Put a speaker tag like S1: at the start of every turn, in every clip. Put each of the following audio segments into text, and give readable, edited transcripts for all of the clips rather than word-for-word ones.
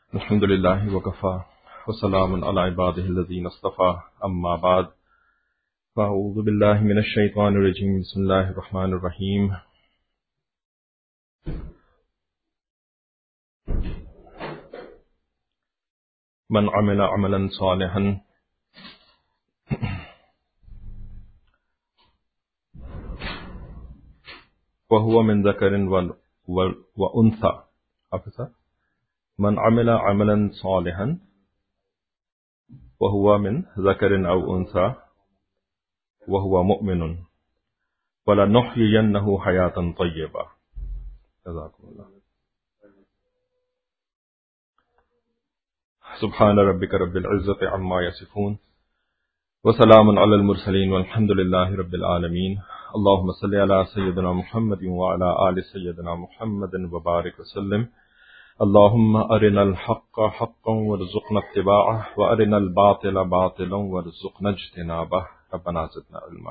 S1: الحمد لله وكفى وسلام على عباده الذين اصطفى أما بعد فأعوذ بالله من الشيطان الرجيم بسم الله الرحمن الرحيم من عمل عملا صالحا وهو من ذكر وأنثى حافظة من عمل عملا صالحا وهو من ذكر أو أنثى وهو مؤمن ولنحيينه حياة طيبة. جزاكم الله. سبحان ربك رب العزة عما يصفون وسلام على المرسلين والحمد لله رب العالمين. اللهم صل على سيدنا محمد وعلى آل سيدنا محمد وبارك وسلم. اللهم أرنا الحق حقا وارزقنا اتباعه وأرنا الباطل باطلا وارزقنا اجتنابه. ربنا زدنا علما.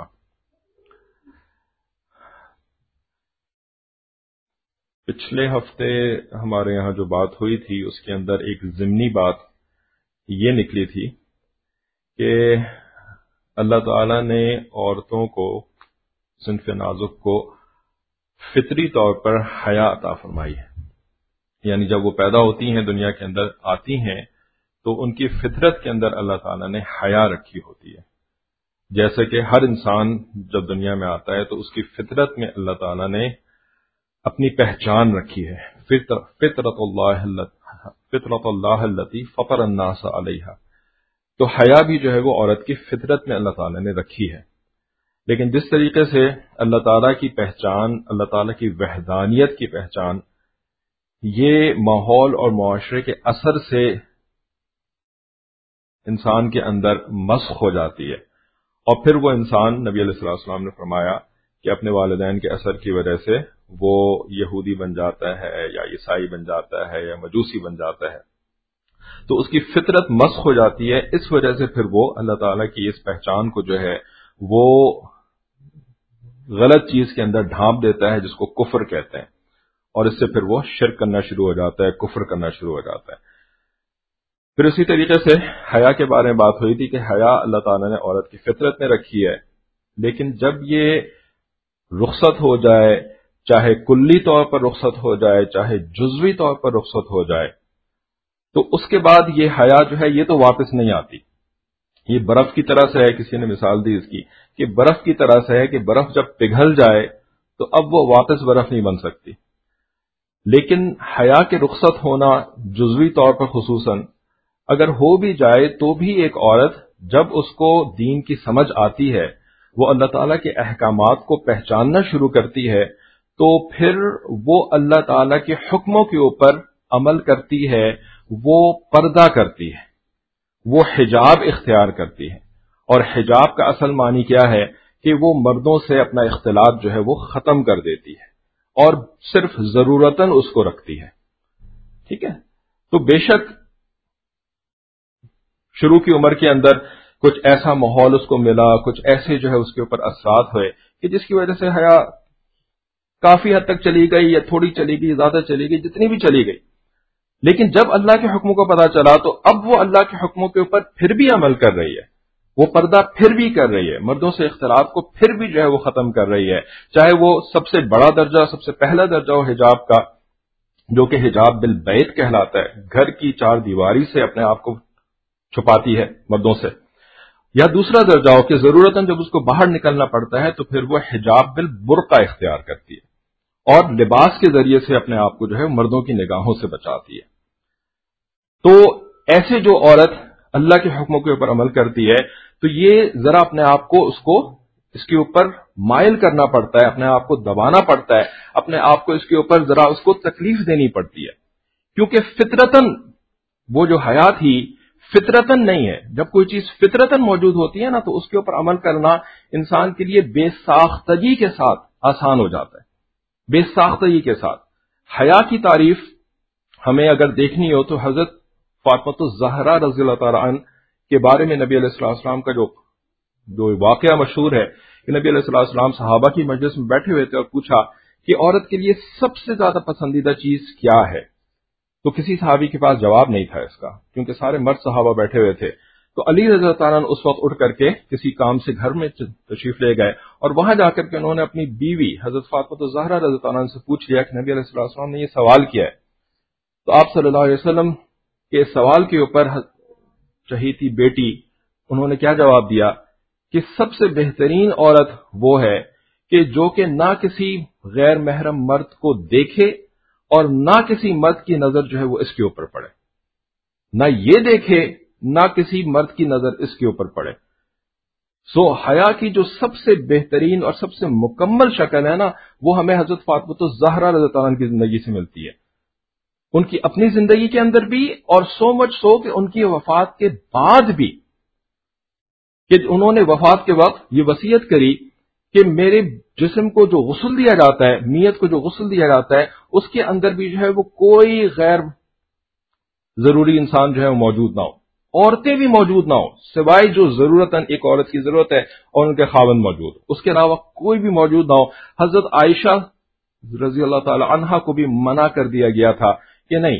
S1: پچھلے ہفتے ہمارے یہاں جو بات ہوئی تھی اس کے اندر ایک ضمنی بات یہ نکلی تھی کہ اللہ تعالی نے عورتوں کو صنف نازک کو فطری طور پر حیا عطا فرمائی ہے. یعنی جب وہ پیدا ہوتی ہیں دنیا کے اندر آتی ہیں تو ان کی فطرت کے اندر اللہ تعالیٰ نے حیا رکھی ہوتی ہے. جیسے کہ ہر انسان جب دنیا میں آتا ہے تو اس کی فطرت میں اللہ تعالیٰ نے اپنی پہچان رکھی ہے. فطرت اللہ التی فطر الناس علیہا. تو حیا بھی جو ہے وہ عورت کی فطرت میں اللہ تعالیٰ نے رکھی ہے. لیکن جس طریقے سے اللہ تعالیٰ کی پہچان، اللہ تعالیٰ کی وحدانیت کی پہچان، یہ ماحول اور معاشرے کے اثر سے انسان کے اندر مسخ ہو جاتی ہے، اور پھر وہ انسان، نبی علیہ السلام نے فرمایا کہ اپنے والدین کے اثر کی وجہ سے وہ یہودی بن جاتا ہے یا عیسائی بن جاتا ہے یا مجوسی بن جاتا ہے. تو اس کی فطرت مسخ ہو جاتی ہے. اس وجہ سے پھر وہ اللہ تعالیٰ کی اس پہچان کو جو ہے وہ غلط چیز کے اندر ڈھانپ دیتا ہے، جس کو کفر کہتے ہیں، اور اس سے پھر وہ شرک کرنا شروع ہو جاتا ہے، کفر کرنا شروع ہو جاتا ہے. پھر اسی طریقے سے حیا کے بارے میں بات ہوئی تھی کہ حیا اللہ تعالیٰ نے عورت کی فطرت میں رکھی ہے، لیکن جب یہ رخصت ہو جائے، چاہے کلی طور پر رخصت ہو جائے چاہے جزوی طور پر رخصت ہو جائے، تو اس کے بعد یہ حیا جو ہے یہ تو واپس نہیں آتی. یہ برف کی طرح سے ہے. کسی نے مثال دی اس کی کہ برف کی طرح سے ہے کہ برف جب پگھل جائے تو اب وہ واپس برف نہیں بن سکتی. لیکن حیا کے رخصت ہونا جزوی طور پر خصوصاً اگر ہو بھی جائے تو بھی ایک عورت جب اس کو دین کی سمجھ آتی ہے، وہ اللہ تعالیٰ کے احکامات کو پہچاننا شروع کرتی ہے، تو پھر وہ اللہ تعالیٰ کے حکموں کے اوپر عمل کرتی ہے، وہ پردہ کرتی ہے، وہ حجاب اختیار کرتی ہے. اور حجاب کا اصل معنی کیا ہے کہ وہ مردوں سے اپنا اختلاط جو ہے وہ ختم کر دیتی ہے اور صرف ضرورتاً اس کو رکھتی ہے. ٹھیک ہے. تو بے شک شروع کی عمر کے اندر کچھ ایسا ماحول اس کو ملا، کچھ ایسے جو ہے اس کے اوپر اثرات ہوئے کہ جس کی وجہ سے حیا کافی حد تک چلی گئی، یا تھوڑی چلی گئی، زیادہ چلی گئی، جتنی بھی چلی گئی. لیکن جب اللہ کے حکموں کو پتہ چلا تو اب وہ اللہ کے حکموں کے اوپر پھر بھی عمل کر رہی ہے، وہ پردہ پھر بھی کر رہی ہے، مردوں سے اختلاط کو پھر بھی جو ہے وہ ختم کر رہی ہے. چاہے وہ سب سے بڑا درجہ، سب سے پہلا درجہ ہو حجاب کا، جو کہ حجاب بالبیت کہلاتا ہے، گھر کی چار دیواری سے اپنے آپ کو چھپاتی ہے مردوں سے، یا دوسرا درجہ ہو کہ ضرورتاً جب اس کو باہر نکلنا پڑتا ہے تو پھر وہ حجاب بالبرقع اختیار کرتی ہے اور لباس کے ذریعے سے اپنے آپ کو جو ہے مردوں کی نگاہوں سے بچاتی ہے. تو ایسے جو عورت اللہ کے حکموں کے اوپر عمل کرتی ہے تو یہ ذرا اپنے آپ کو اس کے اوپر مائل کرنا پڑتا ہے، اپنے آپ کو دبانا پڑتا ہے، اپنے آپ کو اس کے اوپر ذرا اس کو تکلیف دینی پڑتی ہے، کیونکہ فطرتاً وہ جو حیا تھی فطرتاً نہیں ہے. جب کوئی چیز فطرتاً موجود ہوتی ہے نا تو اس کے اوپر عمل کرنا انسان کے لیے بے ساختگی کے ساتھ آسان ہو جاتا ہے. بے ساختگی کے ساتھ. حیا کی تعریف ہمیں اگر دیکھنی ہو تو حضرت فاطمہ الزہرا رضی اللہ تعالی عنہ کے بارے میں نبی علیہ السلام کا جو واقعہ مشہور ہے کہ نبی علیہ السلام صحابہ کی مجلس میں بیٹھے ہوئے تھے اور پوچھا کہ عورت کے لیے سب سے زیادہ پسندیدہ چیز کیا ہے؟ تو کسی صحابی کے پاس جواب نہیں تھا اس کا، کیونکہ سارے مرد صحابہ بیٹھے ہوئے تھے۔ تو علی رضی اللہ تعالیٰ عنہ اس وقت اٹھ کر کے کسی کام سے گھر میں تشریف لے گئے، اور وہاں جا کر کے انہوں نے اپنی بیوی حضرت فاطمہ الزہرا رضی اللہ عنہا سے پوچھ لیا کہ نبی علیہ السلام نے یہ سوال کیا ہے۔ تو آپ صلی اللہ علیہ وسلم کے سوال کے اوپر چہیتی بیٹی انہوں نے کیا جواب دیا کہ سب سے بہترین عورت وہ ہے کہ جو کہ نہ کسی غیر محرم مرد کو دیکھے اور نہ کسی مرد کی نظر جو ہے وہ اس کے اوپر پڑے، نہ یہ دیکھے نہ کسی مرد کی نظر اس کے اوپر پڑے۔ سو حیا کی جو سب سے بہترین اور سب سے مکمل شکل ہے نا، وہ ہمیں حضرت فاطمہ الزہرا رضی اللہ عنہا کی زندگی سے ملتی ہے، ان کی اپنی زندگی کے اندر بھی، اور سو مچ سو کہ ان کی وفات کے بعد بھی، کہ انہوں نے وفات کے وقت یہ وصیت کری کہ میرے جسم کو جو غسل دیا جاتا ہے، میت کو جو غسل دیا جاتا ہے، اس کے اندر بھی جو ہے وہ کوئی غیر ضروری انسان جو ہے وہ موجود نہ ہو، عورتیں بھی موجود نہ ہو، سوائے جو ضرورتاً ایک عورت کی ضرورت ہے اور ان کے خاوند موجود، اس کے علاوہ کوئی بھی موجود نہ ہو۔ حضرت عائشہ رضی اللہ تعالی عنہا کو بھی منع کر دیا گیا تھا کہ نہیں،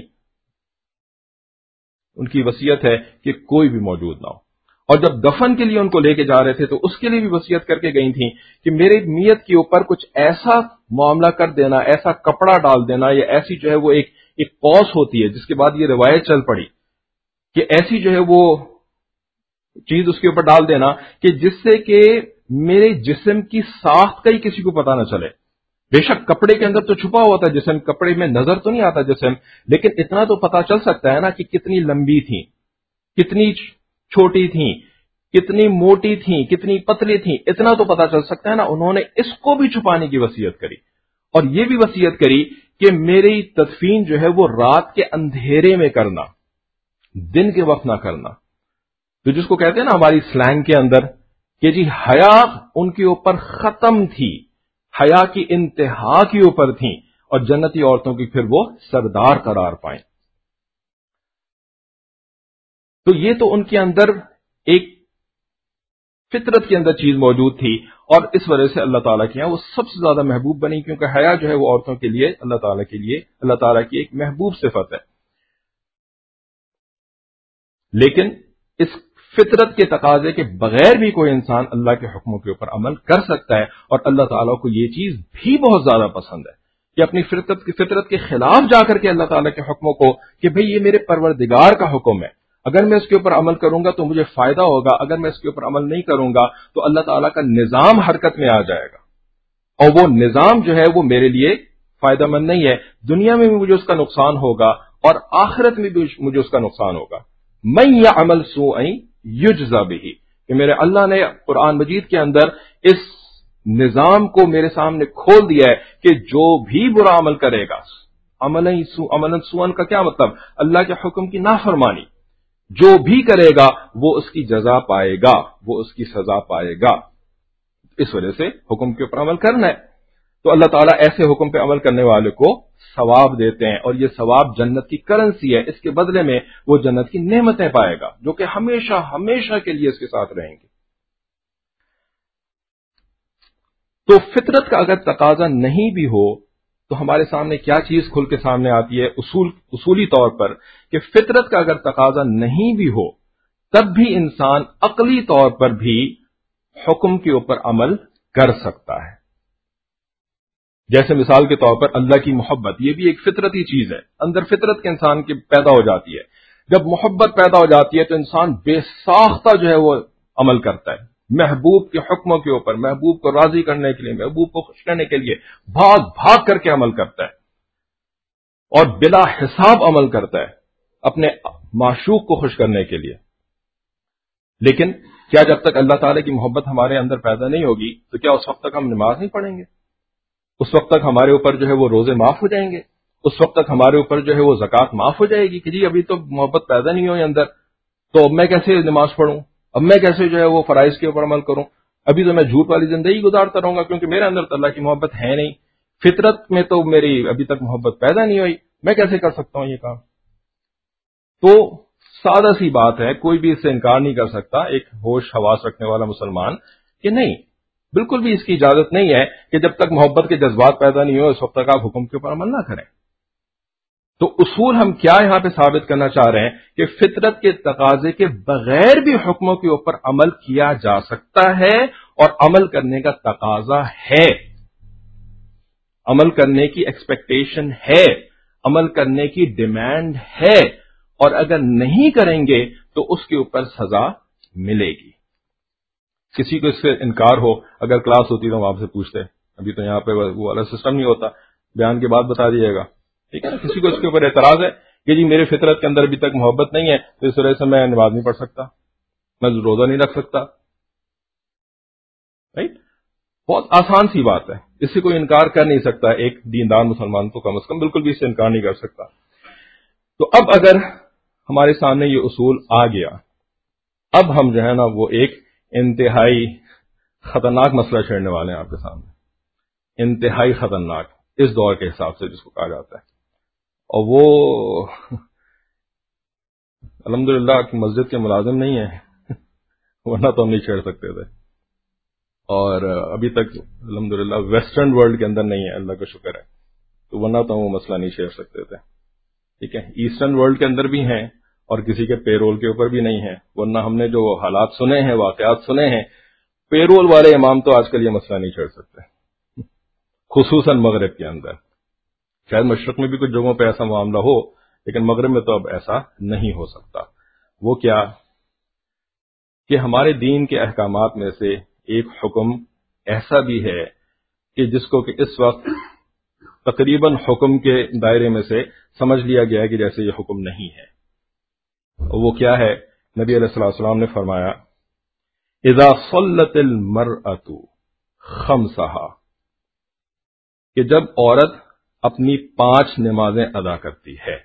S1: ان کی وصیت ہے کہ کوئی بھی موجود نہ ہو۔ اور جب دفن کے لیے ان کو لے کے جا رہے تھے تو اس کے لیے بھی وصیت کر کے گئی تھیں کہ میرے میت کے اوپر کچھ ایسا معاملہ کر دینا، ایسا کپڑا ڈال دینا، یا ایسی جو ہے وہ ایک پوس ہوتی ہے جس کے بعد یہ روایت چل پڑی کہ ایسی جو ہے وہ چیز اس کے اوپر ڈال دینا کہ جس سے کہ میرے جسم کی ساخت کا ہی کسی کو پتہ نہ چلے۔ بے شک کپڑے کے اندر تو چھپا ہوا تھا جسم، کپڑے میں نظر تو نہیں آتا جسم، لیکن اتنا تو پتہ چل سکتا ہے نا کہ کتنی لمبی تھی، کتنی چھوٹی تھیں، کتنی موٹی تھیں، کتنی پتلی تھیں، اتنا تو پتہ چل سکتا ہے نا۔ انہوں نے اس کو بھی چھپانے کی وصیت کری، اور یہ بھی وصیت کری کہ میری تدفین جو ہے وہ رات کے اندھیرے میں کرنا، دن کے وقت نہ کرنا۔ تو جس کو کہتے ہیں نا ہماری سلینگ کے اندر کہ جی حیا ان کے اوپر ختم تھی، حیا کی انتہا کے اوپر تھیں، اور جنتی عورتوں کی پھر وہ سردار قرار پائیں۔ تو یہ تو ان کے اندر ایک فطرت کے اندر چیز موجود تھی، اور اس وجہ سے اللہ تعالیٰ کے یہاں وہ سب سے زیادہ محبوب بنی، کیونکہ حیا جو ہے وہ عورتوں کے لیے اللہ تعالیٰ کے لیے اللہ تعالیٰ کی ایک محبوب صفت ہے۔ لیکن اس فطرت کے تقاضے کے بغیر بھی کوئی انسان اللہ کے حکموں کے اوپر عمل کر سکتا ہے، اور اللہ تعالیٰ کو یہ چیز بھی بہت زیادہ پسند ہے کہ اپنی فطرت کے خلاف جا کر کے اللہ تعالیٰ کے حکموں کو کہ بھئی یہ میرے پروردگار کا حکم ہے، اگر میں اس کے اوپر عمل کروں گا تو مجھے فائدہ ہوگا، اگر میں اس کے اوپر عمل نہیں کروں گا تو اللہ تعالیٰ کا نظام حرکت میں آ جائے گا، اور وہ نظام جو ہے وہ میرے لیے فائدہ مند نہیں ہے، دنیا میں بھی مجھے اس کا نقصان ہوگا اور آخرت میں بھی مجھے اس کا نقصان ہوگا۔ من یعمل سوءا یجزا بہ، کہ میرے اللہ نے قرآن مجید کے اندر اس نظام کو میرے سامنے کھول دیا ہے کہ جو بھی برا عمل کرے گا، عملا سوءا کا کیا مطلب؟ اللہ کے حکم کی نافرمانی جو بھی کرے گا وہ اس کی جزا پائے گا، وہ اس کی سزا پائے گا۔ اس وجہ سے حکم کے اوپر عمل کرنا ہے، تو اللہ تعالیٰ ایسے حکم پہ عمل کرنے والے کو ثواب دیتے ہیں، اور یہ ثواب جنت کی کرنسی ہے، اس کے بدلے میں وہ جنت کی نعمتیں پائے گا جو کہ ہمیشہ ہمیشہ کے لیے اس کے ساتھ رہیں گی۔ تو فطرت کا اگر تقاضا نہیں بھی ہو تو ہمارے سامنے کیا چیز کھل کے سامنے آتی ہے اصولی طور پر، کہ فطرت کا اگر تقاضا نہیں بھی ہو تب بھی انسان عقلی طور پر بھی حکم کے اوپر عمل کر سکتا ہے۔ جیسے مثال کے طور پر اللہ کی محبت، یہ بھی ایک فطرتی چیز ہے، اندر فطرت کے انسان کی پیدا ہو جاتی ہے۔ جب محبت پیدا ہو جاتی ہے تو انسان بے ساختہ جو ہے وہ عمل کرتا ہے، محبوب کے حکموں کے اوپر، محبوب کو راضی کرنے کے لیے، محبوب کو خوش کرنے کے لیے بھاگ بھاگ کر کے عمل کرتا ہے، اور بلا حساب عمل کرتا ہے اپنے معشوق کو خوش کرنے کے لیے۔ لیکن کیا جب تک اللہ تعالی کی محبت ہمارے اندر پیدا نہیں ہوگی تو کیا اس وقت تک ہم نماز نہیں پڑھیں گے؟ اس وقت تک ہمارے اوپر جو ہے وہ روزے معاف ہو جائیں گے؟ اس وقت تک ہمارے اوپر جو ہے وہ زکوٰۃ معاف ہو جائے گی کہ جی ابھی تو محبت پیدا نہیں ہوئی اندر، تو اب میں کیسے نماز پڑھوں، اب میں کیسے جو ہے وہ فرائض کے اوپر عمل کروں، ابھی تو میں جھوٹ والی زندگی گزارتا رہوں گا کیونکہ میرے اندر تو اللہ کی محبت ہے نہیں، فطرت میں تو میری ابھی تک محبت پیدا نہیں ہوئی، میں کیسے کر سکتا ہوں یہ کام؟ تو سادہ سی بات ہے، کوئی بھی اس سے انکار نہیں کر سکتا، ایک ہوش حواس رکھنے والا مسلمان، کہ نہیں، بالکل بھی اس کی اجازت نہیں ہے کہ جب تک محبت کے جذبات پیدا نہیں ہو اس وقت تک آپ حکم کے اوپر عمل نہ کریں۔ تو اصول ہم کیا یہاں پہ ثابت کرنا چاہ رہے ہیں کہ فطرت کے تقاضے کے بغیر بھی حکموں کے اوپر عمل کیا جا سکتا ہے، اور عمل کرنے کا تقاضا ہے، عمل کرنے کی ایکسپیکٹیشن ہے، عمل کرنے کی ڈیمانڈ ہے، اور اگر نہیں کریں گے تو اس کے اوپر سزا ملے گی۔ کسی کو اس سے انکار ہو، اگر کلاس ہوتی تو ہم آپ سے پوچھتے، ابھی تو یہاں پہ وہ والا سسٹم نہیں ہوتا، بیان کے بعد بتا دیجیے گا، ٹھیک ہے نا؟ کسی کو اس کے اوپر اعتراض ہے کہ جی میرے فطرت کے اندر ابھی تک محبت نہیں ہے، تو اس وجہ سے میں نماز نہیں پڑھ سکتا، میں روزہ نہیں رکھ سکتا، رائٹ؟ بہت آسان سی بات ہے، اس سے کوئی انکار کر نہیں سکتا، ایک دیندار مسلمان تو کم از کم بالکل بھی اس سے انکار نہیں کر سکتا۔ تو اب اگر ہمارے سامنے یہ اصول آ گیا، اب ہم جو ہے نا وہ ایک انتہائی خطرناک مسئلہ چھیڑنے والے ہیں آپ کے سامنے، انتہائی خطرناک اس دور کے حساب سے جس کو کہا جاتا ہے، اور وہ الحمدللہ مسجد کے ملازم نہیں ہیں ورنہ تو ہم نہیں چھیڑ سکتے تھے، اور ابھی تک الحمدللہ ویسٹرن ورلڈ کے اندر نہیں ہے، اللہ کا شکر ہے، تو ورنہ تو ہم وہ مسئلہ نہیں چھیڑ سکتے تھے، ٹھیک ہے؟ ایسٹرن ورلڈ کے اندر بھی ہیں اور کسی کے پے رول کے اوپر بھی نہیں ہے، ورنہ ہم نے جو حالات سنے ہیں، واقعات سنے ہیں، پے رول والے امام تو آج کل یہ مسئلہ نہیں چھیڑ سکتے، خصوصاً مغرب کے اندر۔ شاید مشرق میں بھی کچھ جگہوں پہ ایسا معاملہ ہو، لیکن مغرب میں تو اب ایسا نہیں ہو سکتا۔ وہ کیا کہ ہمارے دین کے احکامات میں سے ایک حکم ایسا بھی ہے کہ جس کو کہ اس وقت تقریباً حکم کے دائرے میں سے سمجھ لیا گیا ہے کہ جیسے یہ حکم نہیں ہے۔ وہ کیا ہے؟ نبی علیہ الصلوۃ والسلام نے فرمایا اذا صلت المرأة خمسها، کہ جب عورت اپنی 5 نمازیں ادا کرتی ہے،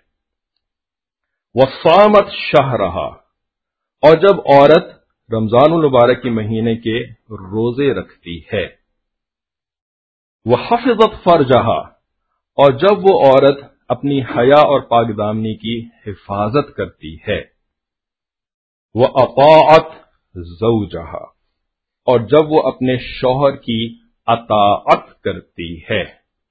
S1: وصامت شہرها، اور جب عورت رمضان المبارک کے مہینے کے روزے رکھتی ہے، وحفظت فرجها، اور جب وہ عورت اپنی حیا اور پاک دامنی کی حفاظت کرتی ہے، وَأَطَاعَتْ زَوْجَهَا، اور جب وہ اپنے شوہر کی اطاعت کرتی ہے،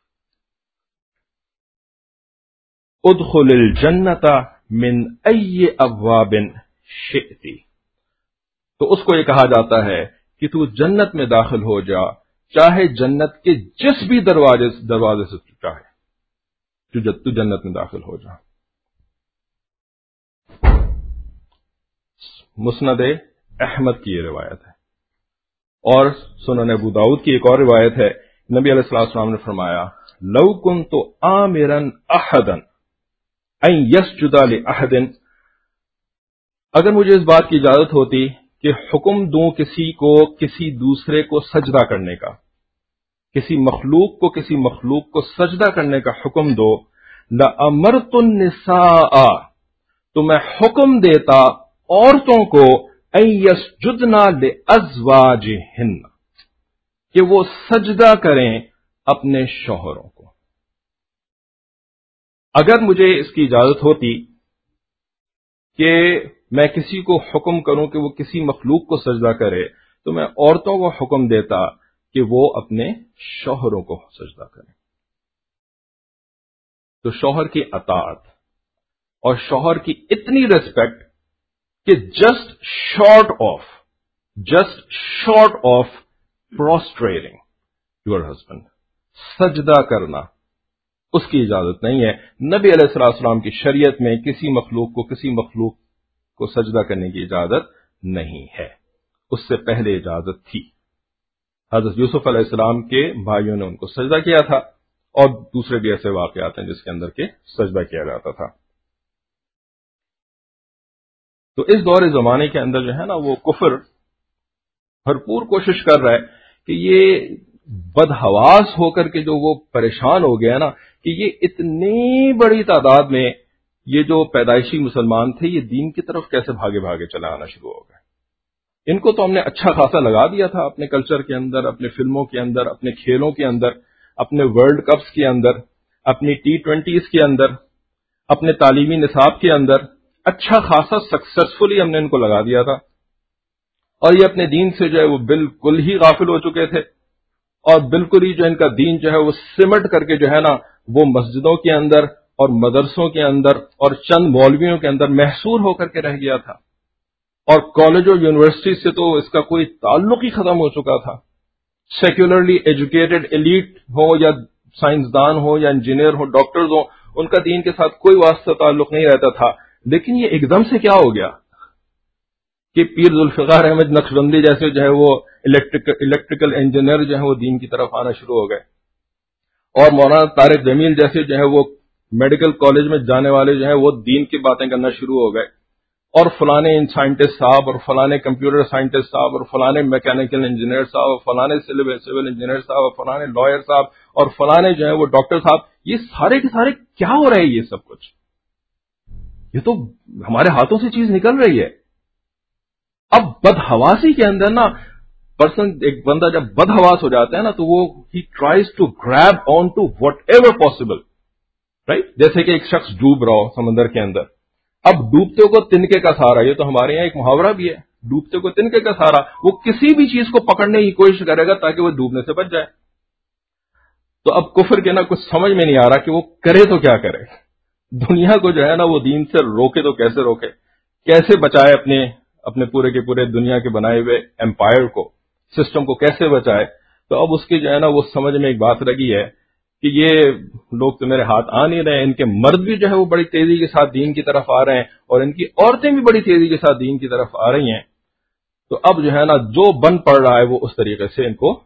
S1: ادخل الجنت من ای ابواب شئت، تو اس کو یہ کہا جاتا ہے کہ تو جنت میں داخل ہو جا، چاہے جنت کے جس بھی دروازے سے چاہے تو جنت میں داخل ہو جا۔ مسند احمد کی یہ روایت ہے، اور سنن ابو داؤد کی ایک اور روایت ہے، نبی علیہ الصلوۃ والسلام نے فرمایا لو کنت آمرا احدا ان یسجد لاحد، اگر مجھے اس بات کی اجازت ہوتی کہ حکم دوں کسی کو کسی دوسرے کو سجدہ کرنے کا، کسی مخلوق کو سجدہ کرنے کا حکم دو، لامرت النساء، تو میں حکم دیتا عورتوں کو ان یسجدن لازواجہن، کہ وہ سجدہ کریں اپنے شوہروں کو۔ اگر مجھے اس کی اجازت ہوتی کہ میں کسی کو حکم کروں کہ وہ کسی مخلوق کو سجدہ کرے، تو میں عورتوں کو حکم دیتا کہ وہ اپنے شوہروں کو سجدہ کریں۔ تو شوہر کی اطاعت اور شوہر کی اتنی ریسپیکٹ کہ just short of prostrating your husband, سجدہ کرنا، اس کی اجازت نہیں ہے۔ نبی علیہ الصلوۃ والسلام کی شریعت میں کسی مخلوق کو سجدہ کرنے کی اجازت نہیں ہے، اس سے پہلے اجازت تھی۔ حضرت یوسف علیہ السلام کے بھائیوں نے ان کو سجدہ کیا تھا، اور دوسرے بھی ایسے واقعات ہیں جس کے اندر کے سجدہ کیا جاتا تھا۔ تو اس دور زمانے کے اندر جو ہے نا وہ کفر بھرپور کوشش کر رہا ہے کہ یہ بدحواس ہو کر کے جو وہ پریشان ہو گیا نا کہ یہ اتنی بڑی تعداد میں یہ جو پیدائشی مسلمان تھے یہ دین کی طرف کیسے بھاگے بھاگے چلا آنا شروع ہو گئے۔ ان کو تو ہم نے اچھا خاصا لگا دیا تھا اپنے کلچر کے اندر، اپنے فلموں کے اندر، اپنے کھیلوں کے اندر، اپنے ورلڈ کپس کے اندر، اپنی T20s کے اندر، اپنے تعلیمی نصاب کے اندر اچھا خاصا سکسیسفلی ہم نے ان کو لگا دیا تھا، اور یہ اپنے دین سے جو ہے وہ بالکل ہی غافل ہو چکے تھے، اور بالکل ہی جو ان کا دین جو ہے وہ سمٹ کر کے جو ہے نا وہ مسجدوں کے اندر اور مدرسوں کے اندر اور چند مولویوں کے اندر محصور ہو کر کے رہ گیا تھا، اور کالج اور یونیورسٹی سے تو اس کا کوئی تعلق ہی ختم ہو چکا تھا. سیکولرلی ایجوکیٹڈ ایلیٹ ہو یا سائنسدان ہو یا انجینئر ہو، ڈاکٹرز ہو، ان کا دین کے ساتھ کوئی واسطہ تعلق نہیں رہتا تھا. لیکن یہ ایک دم سے کیا ہو گیا کہ پیر ذوالفقار احمد نقشبندی جیسے جو ہے وہ الیکٹریکل انجینئر جو ہے وہ دین کی طرف آنا شروع ہو گئے، اور مولانا طارق جمیل جیسے جو ہے وہ میڈیکل کالج میں جانے والے جو ہیں وہ دین کی باتیں کرنا شروع ہو گئے، اور فلانے سائنٹسٹ صاحب اور فلانے کمپیوٹر سائنٹسٹ صاحب اور فلانے میکینیکل انجینئر صاحب اور فلانے سول انجینئر صاحب اور فلانے لائر صاحب اور فلانے جو ہے وہ ڈاکٹر صاحب، یہ سارے کے سارے کیا ہو رہے ہیں؟ یہ سب کچھ یہ تو ہمارے ہاتھوں سے چیز نکل رہی ہے. اب بدحواسی کے اندر نا ایک بندہ جب بدحواس ہو جاتا ہے نا تو وہ ہی tries to grab on to whatever possible, right? جیسے کہ ایک شخص ڈوب رہا ہو سمندر کے اندر، اب ڈوبتے کو تنکے کا سہارا، یہ تو ہمارے یہاں ایک محاورہ بھی ہے، ڈوبتے کو تنکے کا سہارا، وہ کسی بھی چیز کو پکڑنے کی کوشش کرے گا تاکہ وہ ڈوبنے سے بچ جائے. تو اب کفر کے نا کچھ سمجھ میں نہیں آ رہا کہ وہ کرے تو کیا کرے. دنیا کو جو ہے نا وہ دین سے روکے تو کیسے روکے، کیسے بچائے اپنے پورے کے پورے دنیا کے بنائے ہوئے امپائر کو، سسٹم کو کیسے بچائے. تو اب اس کی جو ہے نا وہ سمجھ میں ایک بات لگی ہے کہ یہ لوگ تو میرے ہاتھ آ نہیں رہے، ان کے مرد بھی جو ہے وہ بڑی تیزی کے ساتھ دین کی طرف آ رہے ہیں اور ان کی عورتیں بھی بڑی تیزی کے ساتھ دین کی طرف آ رہی ہیں. تو اب جو ہے نا جو بن پڑ رہا ہے وہ اس طریقے سے ان کو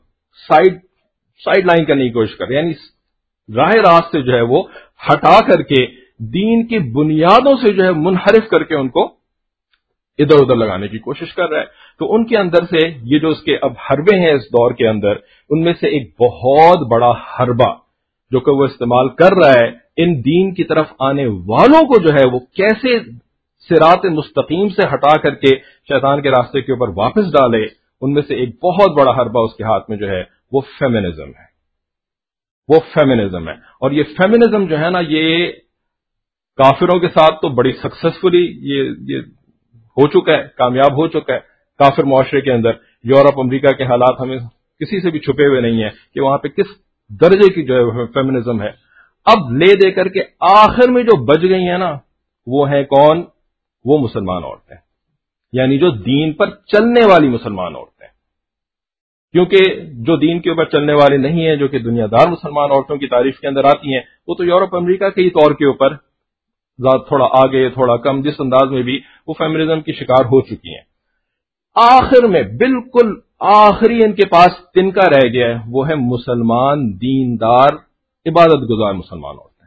S1: سائڈ لائن کرنے کی کوشش کر رہے ہیں، یعنی راہ راست سے جو ہے وہ ہٹا کر کے دین کی بنیادوں سے جو ہے منحرف کر کے ان کو ادھر ادھر لگانے کی کوشش کر رہا ہے. تو ان کے اندر سے یہ جو اس کے اب حربے ہیں اس دور کے اندر، ان میں سے ایک بہت بڑا حربہ جو کہ وہ استعمال کر رہا ہے ان دین کی طرف آنے والوں کو جو ہے وہ کیسے صراط مستقیم سے ہٹا کر کے شیطان کے راستے کے اوپر واپس ڈالے، ان میں سے ایک بہت بڑا حربہ اس کے ہاتھ میں جو ہے وہ فیمنزم ہے. اور یہ فیمنزم جو ہے نا یہ کافروں کے ساتھ تو بڑی سکسیسفلی یہ ہو چکا ہے، کامیاب ہو چکا ہے. کافر معاشرے کے اندر یورپ امریکہ کے حالات ہمیں کسی سے بھی چھپے ہوئے نہیں ہیں کہ وہاں پہ کس درجے کی جو ہے فیمنزم ہے. اب لے دے کر کے آخر میں جو بچ گئی ہیں نا وہ ہیں کون؟ وہ مسلمان عورتیں، یعنی جو دین پر چلنے والی مسلمان عورتیں. کیونکہ جو دین کے اوپر چلنے والے نہیں ہیں، جو کہ دنیا دار مسلمان عورتوں کی تعریف کے اندر آتی ہیں، وہ تو یورپ امریکہ کے ہی طور کے اوپر تھوڑا آگے تھوڑا کم جس انداز میں بھی وہ فیمنزم کی شکار ہو چکی ہیں. آخر میں بالکل آخری ان کے پاس تنکا رہ گیا ہے، وہ ہے مسلمان دیندار عبادت گزار مسلمان عورتیں.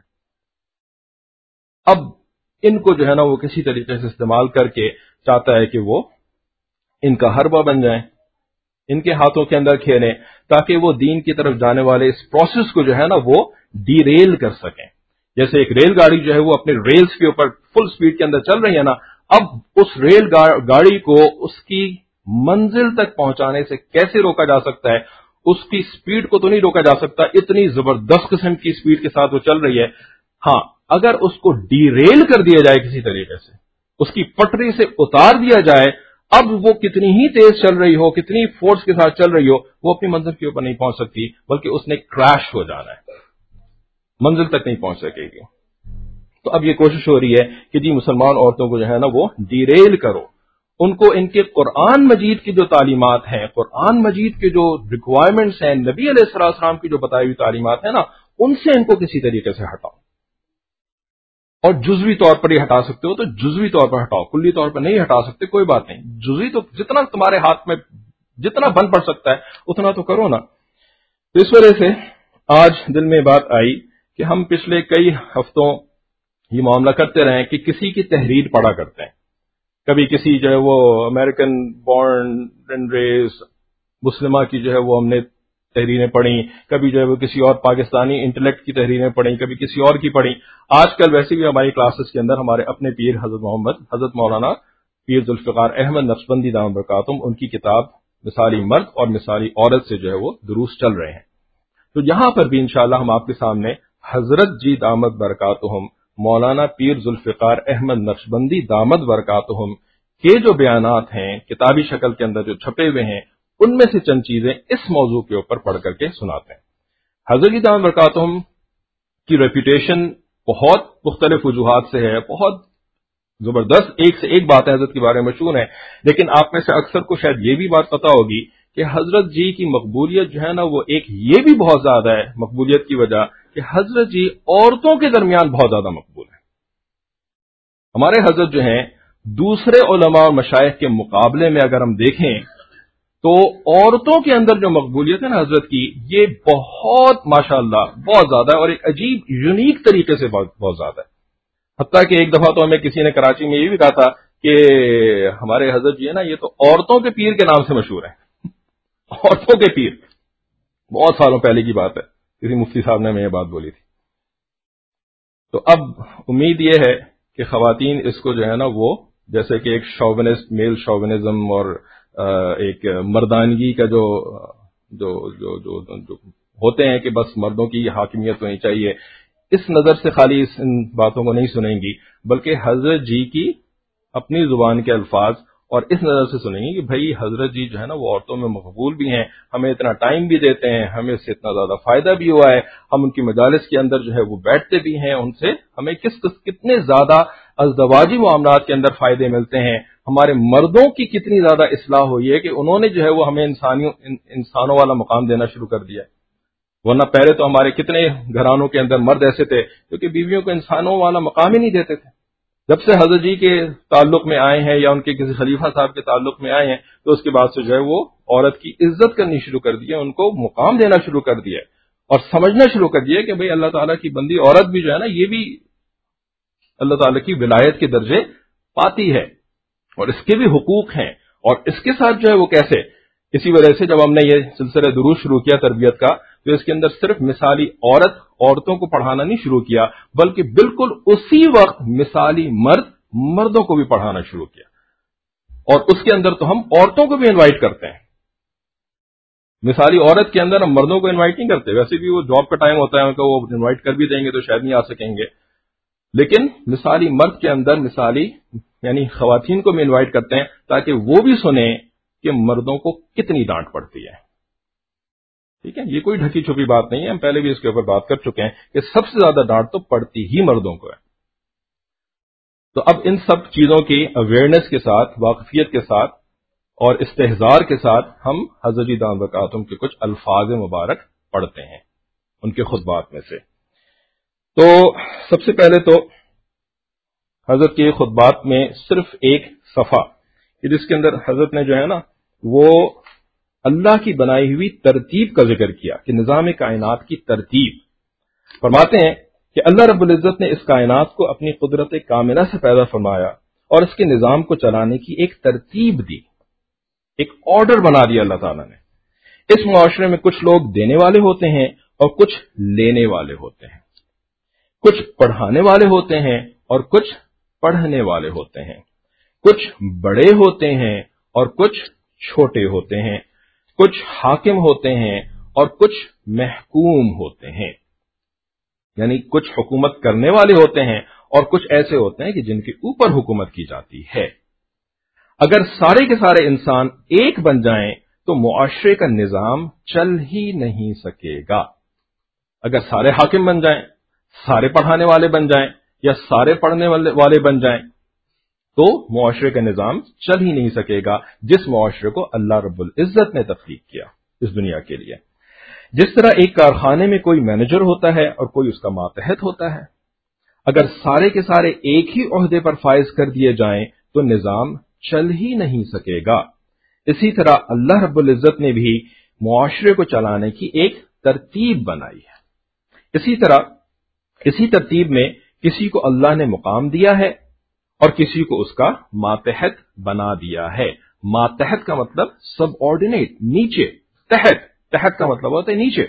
S1: اب ان کو جو ہے نا وہ کسی طریقے سے استعمال کر کے چاہتا ہے کہ وہ ان کا حربہ بن جائیں، ان کے ہاتھوں کے اندر کھیلیں تاکہ وہ دین کی طرف جانے والے اس پروسیس کو جو ہے نا وہ ڈی ریل کر سکیں. جیسے ایک ریل گاڑی جو ہے وہ اپنے ریلز کے اوپر فل سپیڈ کے اندر چل رہی ہے نا، اب اس ریل گاڑی کو اس کی منزل تک پہنچانے سے کیسے روکا جا سکتا ہے؟ اس کی سپیڈ کو تو نہیں روکا جا سکتا، اتنی زبردست قسم کی سپیڈ کے ساتھ وہ چل رہی ہے. ہاں اگر اس کو ڈی ریل کر دیا جائے کسی طریقے سے، اس کی پٹری سے اتار دیا جائے، اب وہ کتنی ہی تیز چل رہی ہو، کتنی فورس کے ساتھ چل رہی ہو، وہ اپنی منزل کے اوپر نہیں پہنچ سکتی، بلکہ اس نے کریش ہو جانا ہے، منزل تک نہیں پہنچ سکے گی. تو اب یہ کوشش ہو رہی ہے کہ جی مسلمان عورتوں کو جو ہے نا وہ ڈی ریل کرو، ان کو ان کے قرآن مجید کی جو تعلیمات ہیں، قرآن مجید کے جو ریکوائرمنٹس ہیں، نبی علیہ السلام کی جو بتائی ہوئی تعلیمات ہیں نا، ان سے ان کو کسی طریقے سے ہٹاؤ. اور جزوی طور پر ہی ہٹا سکتے ہو تو جزوی طور پر ہٹاؤ، کلی طور پر نہیں ہٹا سکتے کوئی بات نہیں، جزوی تو جتنا تمہارے ہاتھ میں جتنا بن پڑ سکتا ہے اتنا تو کرو نا. تو اس وجہ سے آج دل میں بات آئی کہ ہم پچھلے کئی ہفتوں یہ معاملہ کرتے رہے کہ کسی کی تحریر پڑھا کرتے ہیں. کبھی کسی جو ہے وہ امریکن بورن اینڈ ریز مسلمہ کی جو ہے وہ ہم نے تحریریں پڑھی، کبھی جو ہے وہ کسی اور پاکستانی انٹلیکٹ کی تحریریں پڑھی، کبھی کسی اور کی پڑھی. آج کل ویسے بھی ہماری کلاسز کے اندر ہمارے اپنے پیر حضرت مولانا پیر ذوالفقار احمد نقشبندی دامت برکاتہم، ان کی کتاب مثالی مرد اور مثالی عورت سے جو ہے وہ دروس چل رہے ہیں. تو یہاں پر بھی انشاءاللہ ہم آپ کے سامنے حضرت جی دامت برکاتہم مولانا پیر ذوالفقار احمد نقشبندی دامت برکاتہم کے جو بیانات ہیں کتابی شکل کے اندر جو چھپے ہوئے ہیں، ان میں سے چند چیزیں اس موضوع کے اوپر پڑھ کر کے سناتے ہیں. حضرت جی دامت برکاتہم کی ریپوٹیشن بہت مختلف وجوہات سے ہے، بہت زبردست ایک سے ایک باتیں حضرت کے بارے میں مشہور ہیں، لیکن آپ میں سے اکثر کو شاید یہ بھی بات پتا ہوگی کہ حضرت جی کی مقبولیت جو ہے نا وہ ایک یہ بھی بہت زیادہ ہے مقبولیت کی وجہ کہ حضرت جی عورتوں کے درمیان بہت زیادہ مقبول ہیں۔ ہمارے حضرت جو ہیں دوسرے علماء اور مشائخ کے مقابلے میں اگر ہم دیکھیں تو عورتوں کے اندر جو مقبولیت ہے نا حضرت کی، یہ بہت ماشاءاللہ بہت زیادہ ہے، اور ایک عجیب یونیک طریقے سے بہت زیادہ ہے۔ حتیٰ کہ ایک دفعہ تو ہمیں کسی نے کراچی میں یہ بھی کہا تھا کہ ہمارے حضرت جی ہے نا یہ تو عورتوں کے پیر کے نام سے مشہور ہیں، عورتوں کے پیر۔ بہت سالوں پہلے کی بات ہے، کسی مفتی صاحب نے ہمیں یہ بات بولی تھی۔ تو اب امید یہ ہے کہ خواتین اس کو جو ہے نا وہ جیسے کہ ایک شوونسٹ میل شوونزم اور ایک مردانگی کا جو جو جو جو جو ہوتے ہیں کہ بس مردوں کی حاکمیت ہونی چاہیے، اس نظر سے خالی ان باتوں کو نہیں سنیں گی، بلکہ حضرت جی کی اپنی زبان کے الفاظ اور اس نظر سے سنیں گی کہ بھئی حضرت جی جو ہے نا وہ عورتوں میں مقبول بھی ہیں، ہمیں اتنا ٹائم بھی دیتے ہیں، ہمیں اس سے اتنا زیادہ فائدہ بھی ہوا ہے، ہم ان کی مجالس کے اندر جو ہے وہ بیٹھتے بھی ہیں، ان سے ہمیں کتنے زیادہ ازدواجی معاملات کے اندر فائدے ملتے ہیں، ہمارے مردوں کی کتنی زیادہ اصلاح ہوئی ہے کہ انہوں نے جو ہے وہ ہمیں انسانوں والا مقام دینا شروع کر دیا ہے۔ ورنہ پہلے تو ہمارے کتنے گھرانوں کے اندر مرد ایسے تھے جو کہ بیویوں کو انسانوں والا مقام ہی نہیں دیتے تھے۔ جب سے حضرت جی کے تعلق میں آئے ہیں یا ان کے کسی خلیفہ صاحب کے تعلق میں آئے ہیں تو اس کے بعد سے جو ہے وہ عورت کی عزت کرنی شروع کر دی ہے، ان کو مقام دینا شروع کر دیا اور سمجھنا شروع کر دیا کہ بھئی اللہ تعالیٰ کی بندی عورت بھی جو ہے نا یہ بھی اللہ تعالیٰ کی ولایت کے درجے پاتی ہے اور اس کے بھی حقوق ہیں، اور اس کے ساتھ جو ہے وہ کیسے، اسی وجہ سے جب ہم نے یہ سلسلہ دروس شروع کیا تربیت کا تو اس کے اندر صرف مثالی عورتوں کو پڑھانا نہیں شروع کیا، بلکہ بالکل اسی وقت مثالی مردوں کو بھی پڑھانا شروع کیا، اور اس کے اندر تو ہم عورتوں کو بھی انوائٹ کرتے ہیں۔ مثالی عورت کے اندر ہم مردوں کو انوائٹ نہیں کرتے، ویسے بھی وہ جاب کا ٹائم ہوتا ہے ان کو وہ انوائٹ کر بھی دیں گے تو شاید نہیں آ سکیں گے، لیکن مثالی مرد کے اندر مثالی یعنی خواتین کو بھی انوائٹ کرتے ہیں تاکہ وہ بھی سنیں کہ مردوں کو کتنی ڈانٹ پڑتی ہے۔ ٹھیک ہے، یہ کوئی ڈھکی چھپی بات نہیں ہے، ہم پہلے بھی اس کے اوپر بات کر چکے ہیں کہ سب سے زیادہ ڈانٹ تو پڑتی ہی مردوں کو ہے۔ تو اب ان سب چیزوں کی اویئرنیس کے ساتھ، واقفیت کے ساتھ اور استحضار کے ساتھ ہم حضرت جی دامت برکاتہم کے کچھ الفاظ مبارک پڑھتے ہیں ان کے خطبات میں سے۔ تو سب سے پہلے تو حضرت کے خطبات میں صرف ایک صفحہ کہ جس کے اندر حضرت نے جو ہے نا وہ اللہ کی بنائی ہوئی ترتیب کا ذکر کیا کہ نظام کائنات کی ترتیب، فرماتے ہیں کہ اللہ رب العزت نے اس کائنات کو اپنی قدرت کاملہ سے پیدا فرمایا اور اس کے نظام کو چلانے کی ایک ترتیب دی، ایک آرڈر بنا دیا اللہ تعالیٰ نے۔ اس معاشرے میں کچھ لوگ دینے والے ہوتے ہیں اور کچھ لینے والے ہوتے ہیں، کچھ پڑھانے والے ہوتے ہیں اور کچھ پڑھنے والے ہوتے ہیں، کچھ بڑے ہوتے ہیں اور کچھ چھوٹے ہوتے ہیں، کچھ حاکم ہوتے ہیں اور کچھ محکوم ہوتے ہیں، یعنی کچھ حکومت کرنے والے ہوتے ہیں اور کچھ ایسے ہوتے ہیں کہ جن کے اوپر حکومت کی جاتی ہے۔ اگر سارے کے سارے انسان ایک بن جائیں تو معاشرے کا نظام چل ہی نہیں سکے گا۔ اگر سارے حاکم بن جائیں، سارے پڑھانے والے بن جائیں یا سارے پڑھنے والے بن جائیں تو معاشرے کا نظام چل ہی نہیں سکے گا، جس معاشرے کو اللہ رب العزت نے تخلیق کیا اس دنیا کے لیے۔ جس طرح ایک کارخانے میں کوئی مینیجر ہوتا ہے اور کوئی اس کا ماتحت ہوتا ہے، اگر سارے کے سارے ایک ہی عہدے پر فائز کر دیے جائیں تو نظام چل ہی نہیں سکے گا۔ اسی طرح اللہ رب العزت نے بھی معاشرے کو چلانے کی ایک ترتیب بنائی ہے۔ اسی ترتیب میں کسی کو اللہ نے مقام دیا ہے اور کسی کو اس کا ماتحت بنا دیا ہے۔ ماتحت کا مطلب سب آرڈینیٹ، نیچے، تحت کا مطلب ہوتا ہے نیچے۔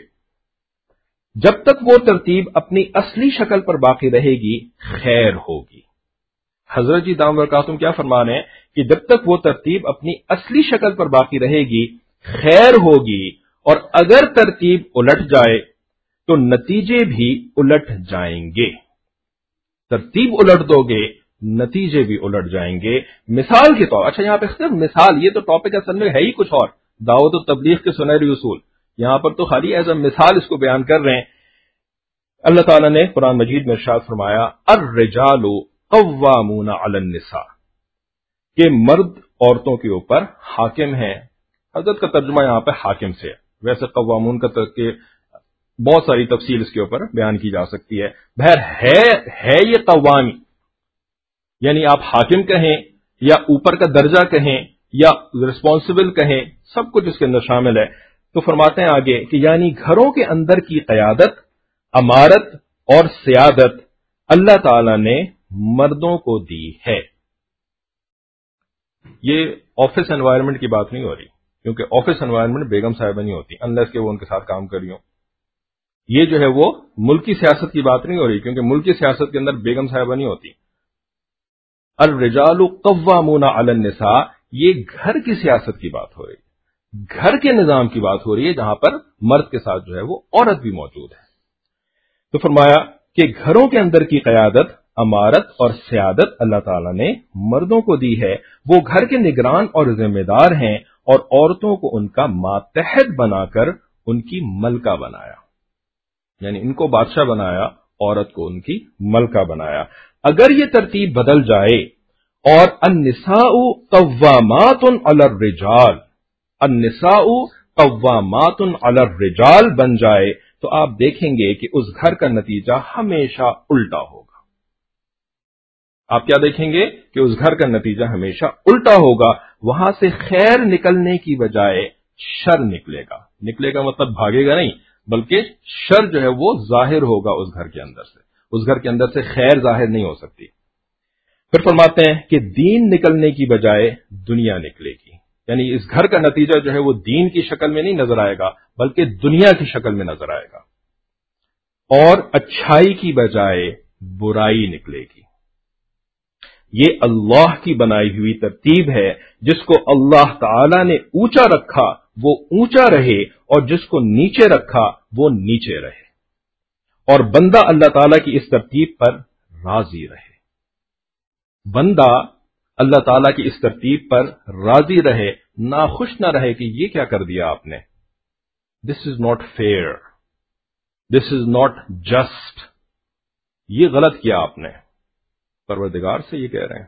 S1: جب تک وہ ترتیب اپنی اصلی شکل پر باقی رہے گی خیر ہوگی۔ حضرت جی دامت برکاتہم کیا فرما رہے ہیں کہ جب تک وہ ترتیب اپنی اصلی شکل پر باقی رہے گی خیر ہوگی، اور اگر ترتیب الٹ جائے تو نتیجے بھی الٹ جائیں گے۔ ترتیب الٹ دو گے، نتیجے بھی الٹ جائیں گے۔ مثال کے طور، اچھا یہاں پہ صرف مثال، یہ تو ٹاپک اصل میں ہے ہی کچھ اور، دعوت و تبلیغ کے سنہری اصول، یہاں پر تو خالی ایز اے مثال اس کو بیان کر رہے ہیں اللہ تعالیٰ نے قرآن مجید میں ارشاد فرمایا الرجال قوامون علی النساء، کہ مرد عورتوں کے اوپر حاکم ہیں. حضرت کا ترجمہ یہاں پہ حاکم سے ہے، ویسے قوامون کا کہ بہت ساری تفصیل اس کے اوپر بیان کی جا سکتی ہے. بہر ہے یہ قوامی، یعنی آپ حاکم کہیں یا اوپر کا درجہ کہیں یا رسپانسبل کہیں، سب کچھ اس کے اندر شامل ہے. تو فرماتے ہیں آگے کہ یعنی گھروں کے اندر کی قیادت، امارت اور سیادت اللہ تعالی نے مردوں کو دی ہے. یہ آفس انوائرمنٹ کی بات نہیں ہو رہی، کیونکہ آفس انوائرمنٹ بیگم صاحبہ نہیں ہوتی انلیس کہ وہ ان کے ساتھ کام کر رہی ہوں. یہ جو ہے وہ ملکی سیاست کی بات نہیں ہو رہی، کیونکہ ملکی سیاست کے اندر بیگم صاحبہ نہیں ہوتی. الرجال قوامون علی النساء، یہ گھر کی سیاست کی بات ہو رہی ہے، گھر کے نظام کی بات ہو رہی ہے، جہاں پر مرد کے ساتھ جو ہے وہ عورت بھی موجود ہے. تو فرمایا کہ گھروں کے اندر کی قیادت، امارت اور سیادت اللہ تعالیٰ نے مردوں کو دی ہے. وہ گھر کے نگران اور ذمہ دار ہیں، اور عورتوں کو ان کا ماتحت بنا کر ان کی ملکہ بنایا، یعنی ان کو بادشاہ بنایا، عورت کو ان کی ملکہ بنایا. اگر یہ ترتیب بدل جائے اور النساء قوامات علی الرجال، النساء قوامات علی الرجال بن جائے، تو آپ دیکھیں گے کہ اس گھر کا نتیجہ ہمیشہ الٹا ہوگا. آپ کیا دیکھیں گے کہ اس گھر کا نتیجہ ہمیشہ الٹا ہوگا. وہاں سے خیر نکلنے کی بجائے شر نکلے گا. نکلے گا مطلب بھاگے گا نہیں، بلکہ شر جو ہے وہ ظاہر ہوگا اس گھر کے اندر سے. اس گھر کے اندر سے خیر ظاہر نہیں ہو سکتی. پھر فرماتے ہیں کہ دین نکلنے کی بجائے دنیا نکلے گی، یعنی اس گھر کا نتیجہ جو ہے وہ دین کی شکل میں نہیں نظر آئے گا، بلکہ دنیا کی شکل میں نظر آئے گا. اور اچھائی کی بجائے برائی نکلے گی. یہ اللہ کی بنائی ہوئی ترتیب ہے. جس کو اللہ تعالی نے اونچا رکھا وہ اونچا رہے، اور جس کو نیچے رکھا وہ نیچے رہے، اور بندہ اللہ تعالی کی اس ترتیب پر راضی رہے. بندہ اللہ تعالیٰ کی اس ترتیب پر راضی رہے، ناخوش نہ رہے کہ یہ کیا کر دیا آپ نے. This is not fair, this is not just, یہ غلط کیا آپ نے. پروردگار سے یہ کہہ رہے ہیں.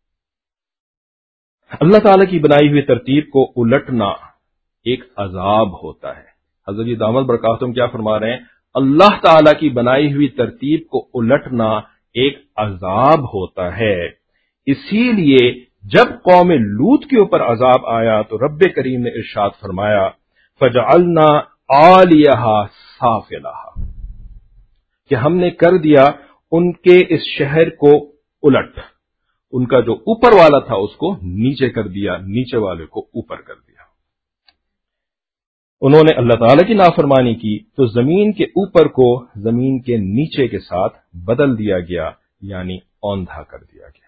S1: اللہ تعالیٰ کی بنائی ہوئی ترتیب کو الٹنا ایک عذاب ہوتا ہے. حضرت جی دامت برکاتہم کیا فرما رہے ہیں؟ اللہ تعالیٰ کی بنائی ہوئی ترتیب کو الٹنا ایک عذاب ہوتا ہے. اسی لیے جب قوم لوط کے اوپر عذاب آیا تو رب کریم نے ارشاد فرمایا فجعلنا عالیہا سافلہا، کہ ہم نے کر دیا ان کے اس شہر کو الٹ. ان کا جو اوپر والا تھا اس کو نیچے کر دیا، نیچے والے کو اوپر کر دیا. انہوں نے اللہ تعالی کی نافرمانی کی تو زمین کے اوپر کو زمین کے نیچے کے ساتھ بدل دیا گیا، یعنی اوندھا کر دیا گیا.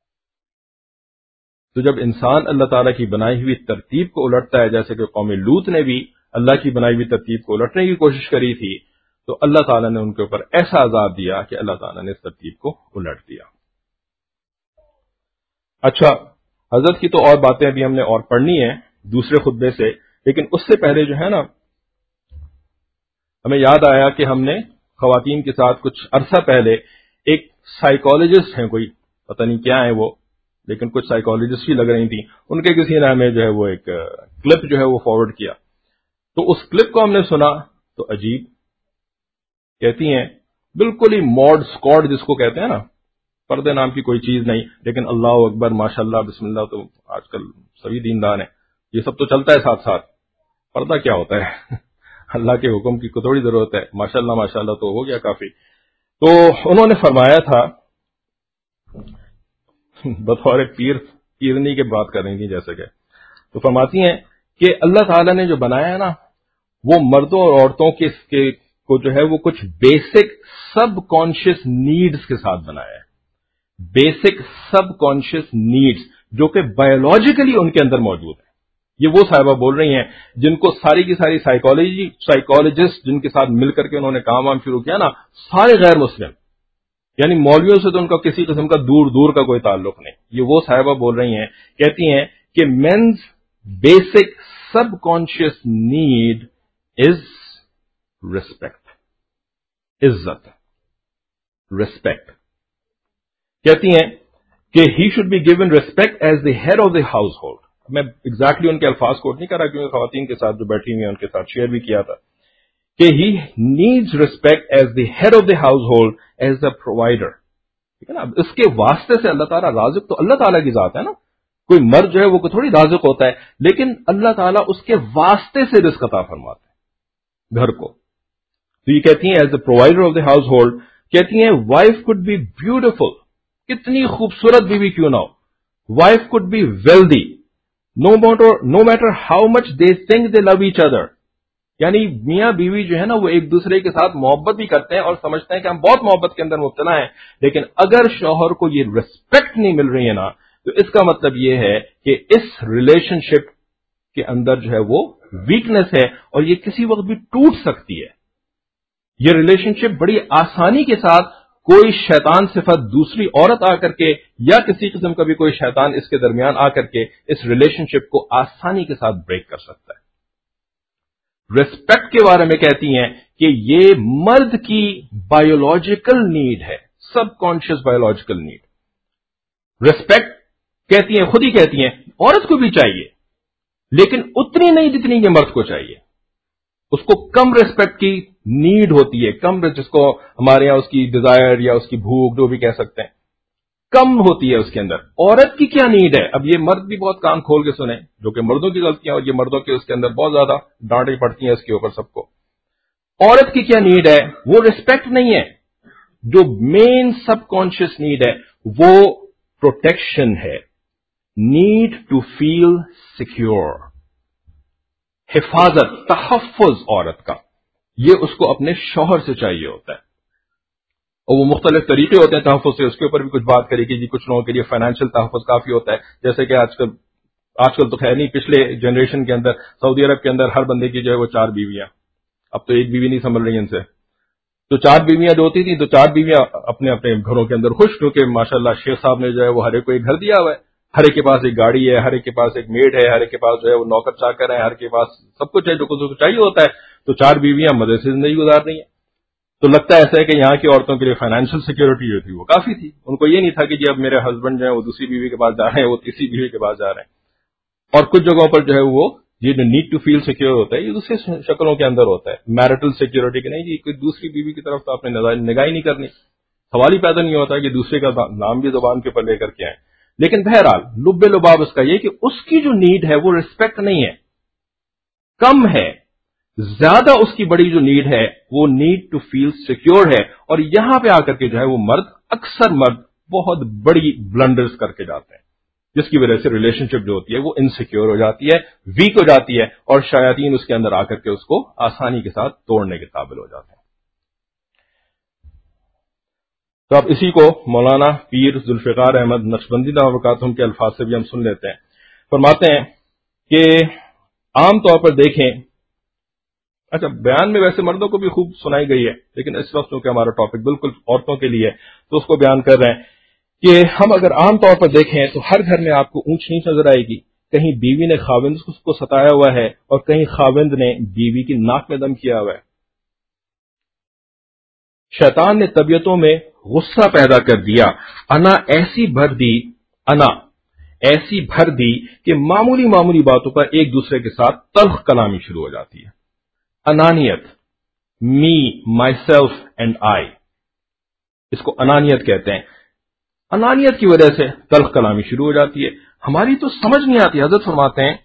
S1: تو جب انسان اللہ تعالیٰ کی بنائی ہوئی ترتیب کو الٹتا ہے، جیسے کہ قوم لوط نے بھی اللہ کی بنائی ہوئی ترتیب کو الٹنے کی کوشش کری تھی، تو اللہ تعالیٰ نے ان کے اوپر ایسا عذاب دیا کہ اللہ تعالیٰ نے اس ترتیب کو الٹ دیا. اچھا، حضرت کی تو اور باتیں ابھی ہم نے اور پڑھنی ہیں دوسرے خطبے سے، لیکن اس سے پہلے جو ہے نا، ہمیں یاد آیا کہ ہم نے خواتین کے ساتھ کچھ عرصہ پہلے ایک سائیکالوجسٹ ہیں، کوئی پتہ نہیں کیا ہے وہ، لیکن کچھ سائیکالوجسٹ ہی لگ رہی تھیں، ان کے کسی نے ہمیں جو ہے وہ ایک کلپ جو ہے وہ فارورڈ کیا. تو اس کلپ کو ہم نے سنا تو عجیب، کہتی ہیں بالکل ہی ماڈ سکواڈ جس کو کہتے ہیں نا، پردے نام کی کوئی چیز نہیں، لیکن اللہ اکبر ماشاءاللہ بسم اللہ تو آج کل سبھی دیندار ہیں، یہ سب تو چلتا ہے ساتھ ساتھ. پردہ کیا ہوتا ہے؟ اللہ کے حکم کی کو تھوڑی ضرورت ہے، ماشاءاللہ ماشاءاللہ تو ہو گیا کافی. تو انہوں نے فرمایا تھا، بطور پیرنی کے بات کر رہی تھی جیسے کہ، تو فرماتی ہیں کہ اللہ تعالیٰ نے جو بنایا ہے نا، وہ مردوں اور عورتوں کے کو جو ہے وہ کچھ بیسک سب کانشیس نیڈز کے ساتھ بنایا ہے. بیسک سب کانشیس نیڈز جو کہ بایولوجیکلی ان کے اندر موجود ہیں. یہ وہ صاحبہ بول رہی ہیں جن کو ساری کی ساری سائیکالوجسٹ جن کے ساتھ مل کر کے انہوں نے کام شروع کیا نا، سارے غیر مسلم، یعنی مولویوں سے تو ان کا کسی قسم کا دور دور کا کوئی تعلق نہیں. یہ وہ صاحبہ بول رہی ہیں، کہتی ہیں کہ means basic subconscious need is respect. عزت، ریسپیکٹ. کہتی ہیں کہ he should be given respect as the head of the household. میں ایگزیکٹلی ان کے الفاظ کوٹ نہیں کر رہا کیونکہ خواتین کے ساتھ جو بیٹھی ہوئی ہیں ان کے ساتھ شیئر بھی کیا تھا کہ he needs respect as the head of the household as the provider. ٹھیک ہے نا. اس کے واسطے سے اللہ تعالیٰ رازق تو اللہ تعالیٰ کی ذات ہے نا. کوئی مرد جو ہے وہ تھوڑی رازق ہوتا ہے، لیکن اللہ تعالیٰ اس کے واسطے سے رزق عطا فرماتے ہیں گھر کو. تو یہ کہتی ہیں as the provider of the household. کہتی ہیں وائف کوڈ بی بیوٹیفل، کتنی خوبصورت بیوی کیوں نہ ہو. Wife could be wealthy, no matter how much they think they love each other. یعنی میاں بیوی جو ہے نا وہ ایک دوسرے کے ساتھ محبت بھی کرتے ہیں اور سمجھتے ہیں کہ ہم بہت محبت کے اندر مبتلا ہیں، لیکن اگر شوہر کو یہ ریسپیکٹ نہیں مل رہی ہے نا تو اس کا مطلب یہ ہے کہ اس ریلیشن شپ کے اندر جو ہے وہ ویکنس ہے اور یہ کسی وقت بھی ٹوٹ سکتی ہے. یہ ریلیشن شپ بڑی آسانی کے ساتھ کوئی شیطان صفت دوسری عورت آ کر کے یا کسی قسم کا بھی کوئی شیطان اس کے درمیان آ کر کے اس ریلیشن شپ کو آسانی کے ساتھ بریک کر سکتا ہے. ریسپیکٹ کے بارے میں کہتی ہیں کہ یہ مرد کی بایولوجیکل نیڈ ہے، subconscious biological need. Respect کہتی ہیں، خود ہی کہتی ہیں عورت کو بھی چاہیے لیکن اتنی نہیں جتنی یہ مرد کو چاہیے. اس کو کم ریسپیکٹ کی نیڈ ہوتی ہے، کم، جس کو ہمارے یہاں اس کی ڈیزائر یا اس کی بھوک جو بھی کہہ سکتے ہیں، کم ہوتی ہے اس کے اندر. عورت کی کیا نیڈ ہے؟ اب یہ مرد بھی بہت کان کھول کے سنیں، جو کہ مردوں کی غلطیاں اور یہ مردوں کے اس کے اندر بہت زیادہ ڈانٹیں پڑتی ہیں اس کے اوپر سب کو. عورت کی کیا نیڈ ہے؟ وہ ریسپیکٹ نہیں ہے. جو مین سب کانشیس نیڈ ہے وہ پروٹیکشن ہے. نیڈ ٹو فیل سیکیور، حفاظت، تحفظ عورت کا یہ اس کو اپنے شوہر سے چاہیے ہوتا ہے. اور وہ مختلف طریقے ہوتے ہیں تحفظ سے، اس کے اوپر بھی کچھ بات کرے گی. جی کچھ لوگوں کے لیے فائنینشیل تحفظ کافی ہوتا ہے، جیسے کہ آج کل تو خیر نہیں، پچھلے جنریشن کے اندر سعودی عرب کے اندر ہر بندے کی جو ہے وہ 4 بیویاں، اب تو ایک بیوی نہیں سنبھل رہی ان سے. تو 4 بیویاں جو ہوتی تھیں تو 4 بیویاں اپنے اپنے گھروں کے اندر خوش، کیونکہ ماشاءاللہ شیخ صاحب نے جو ہے وہ ہر ایک کو ایک گھر دیا ہوا ہے. ہر ایک کے پاس ایک گاڑی ہے، ہر ایک کے پاس ایک میڈ ہے، ہر ایک کے پاس جو ہے وہ نوکر چاکر ہے، ہر کے پاس سب کچھ ہے جو کچھ چاہیے ہوتا ہے. تو 4 بیویاں مزے سے زندگی گزار رہی ہیں. تو لگتا ہے ایسا ہے کہ یہاں کی عورتوں کے لیے فائنینشیل سیکورٹی جو تھی وہ کافی تھی. ان کو یہ نہیں تھا کہ جی اب میرے ہسبینڈ جو ہے وہ دوسری بیوی کے پاس جا رہے ہیں، وہ تیسری بیوی کے پاس جا رہے ہیں. اور کچھ جگہوں پر جو ہے وہ یہ جو نیڈ ٹو فیل سیکیور ہوتا ہے یہ دوسری شکلوں کے اندر ہوتا ہے. میرٹل سیکورٹی کہ نہیں جی کوئی دوسری بیوی کی طرف تو آپ نے نگاہ ہی نہیں کرنی، سوال ہی پیدا نہیں ہوتا کہ دوسرے کا نام بھی زبان کے اوپر لے کر کے آئیں. لیکن بہرحال لب لباب اس کا یہ کہ اس کی جو نیڈ ہے وہ ریسپیکٹ نہیں ہے، کم ہے. زیادہ اس کی بڑی جو نیڈ ہے وہ نیڈ ٹو فیل سیکیور ہے. اور یہاں پہ آ کر کے جو ہے وہ اکثر مرد بہت بڑی بلنڈرز کر کے جاتے ہیں، جس کی وجہ سے ریلیشن شپ جو ہوتی ہے وہ انسیکیور ہو جاتی ہے، ویک ہو جاتی ہے، اور شیاطین اس کے اندر آ کر کے اس کو آسانی کے ساتھ توڑنے کے قابل ہو جاتے ہیں. تو اب اسی کو مولانا پیر ذوالفقار احمد نقشبندی دامت برکاتہم کے الفاظ سے بھی ہم سن لیتے ہیں. فرماتے ہیں کہ عام طور پر دیکھیں، اچھا بیان میں ویسے مردوں کو بھی خوب سنائی گئی ہے لیکن اس وقت چونکہ ہمارا ٹاپک بالکل عورتوں کے لیے تو اس کو بیان کر رہے ہیں کہ ہم اگر عام طور پر دیکھیں تو ہر گھر میں آپ کو اونچ نیچ نظر آئے گی. کہیں بیوی نے خاوند کو ستایا ہوا ہے اور کہیں خاوند نے بیوی کی ناک میں دم کیا ہوا ہے. شیطان نے طبیعتوں میں غصہ پیدا کر دیا، انا ایسی بھر دی کہ معمولی باتوں پر ایک دوسرے کے ساتھ تلخ کلامی شروع ہو جاتی ہے. انانیت، می، مائی سیلف اینڈ آئی، اس کو انانیت کہتے ہیں. انانیت کی وجہ سے تلخ کلامی شروع ہو جاتی ہے. ہماری تو سمجھ نہیں آتی. حضرت فرماتے ہیں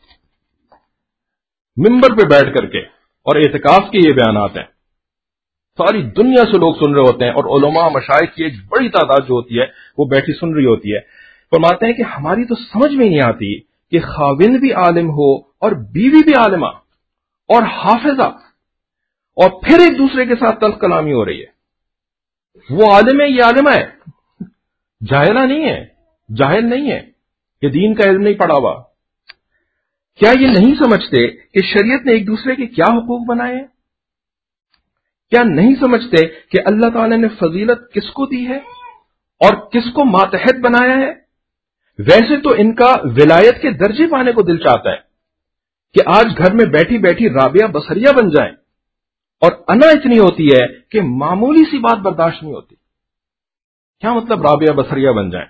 S1: ممبر پہ بیٹھ کر کے، اور اعتکاف کے یہ بیانات ہیں، ساری دنیا سے لوگ سن رہے ہوتے ہیں اور علماء مشائخ کی ایک بڑی تعداد جو ہوتی ہے وہ بیٹھی سن رہی ہوتی ہے. فرماتے ہیں کہ ہماری تو سمجھ میں نہیں آتی کہ خاوند بھی عالم ہو اور بیوی بھی عالمہ اور حافظہ، اور پھر ایک دوسرے کے ساتھ تلخ کلامی ہو رہی ہے. وہ عالم ہے، یہ عالمہ ہے، جاہلہ نہیں ہے، جاہل نہیں ہے کہ دین کا علم نہیں پڑا ہوا. کیا یہ نہیں سمجھتے کہ شریعت نے ایک دوسرے کے کیا حقوق بنائے ہیں؟ کیا نہیں سمجھتے کہ اللہ تعالی نے فضیلت کس کو دی ہے اور کس کو ماتحت بنایا ہے؟ ویسے تو ان کا ولایت کے درجے پانے کو دل چاہتا ہے کہ آج گھر میں بیٹھی بیٹھی رابعہ بصریہ بن جائیں اور انا اتنی ہوتی ہے کہ معمولی سی بات برداشت نہیں ہوتی. کیا مطلب رابعہ بصریہ بن جائیں؟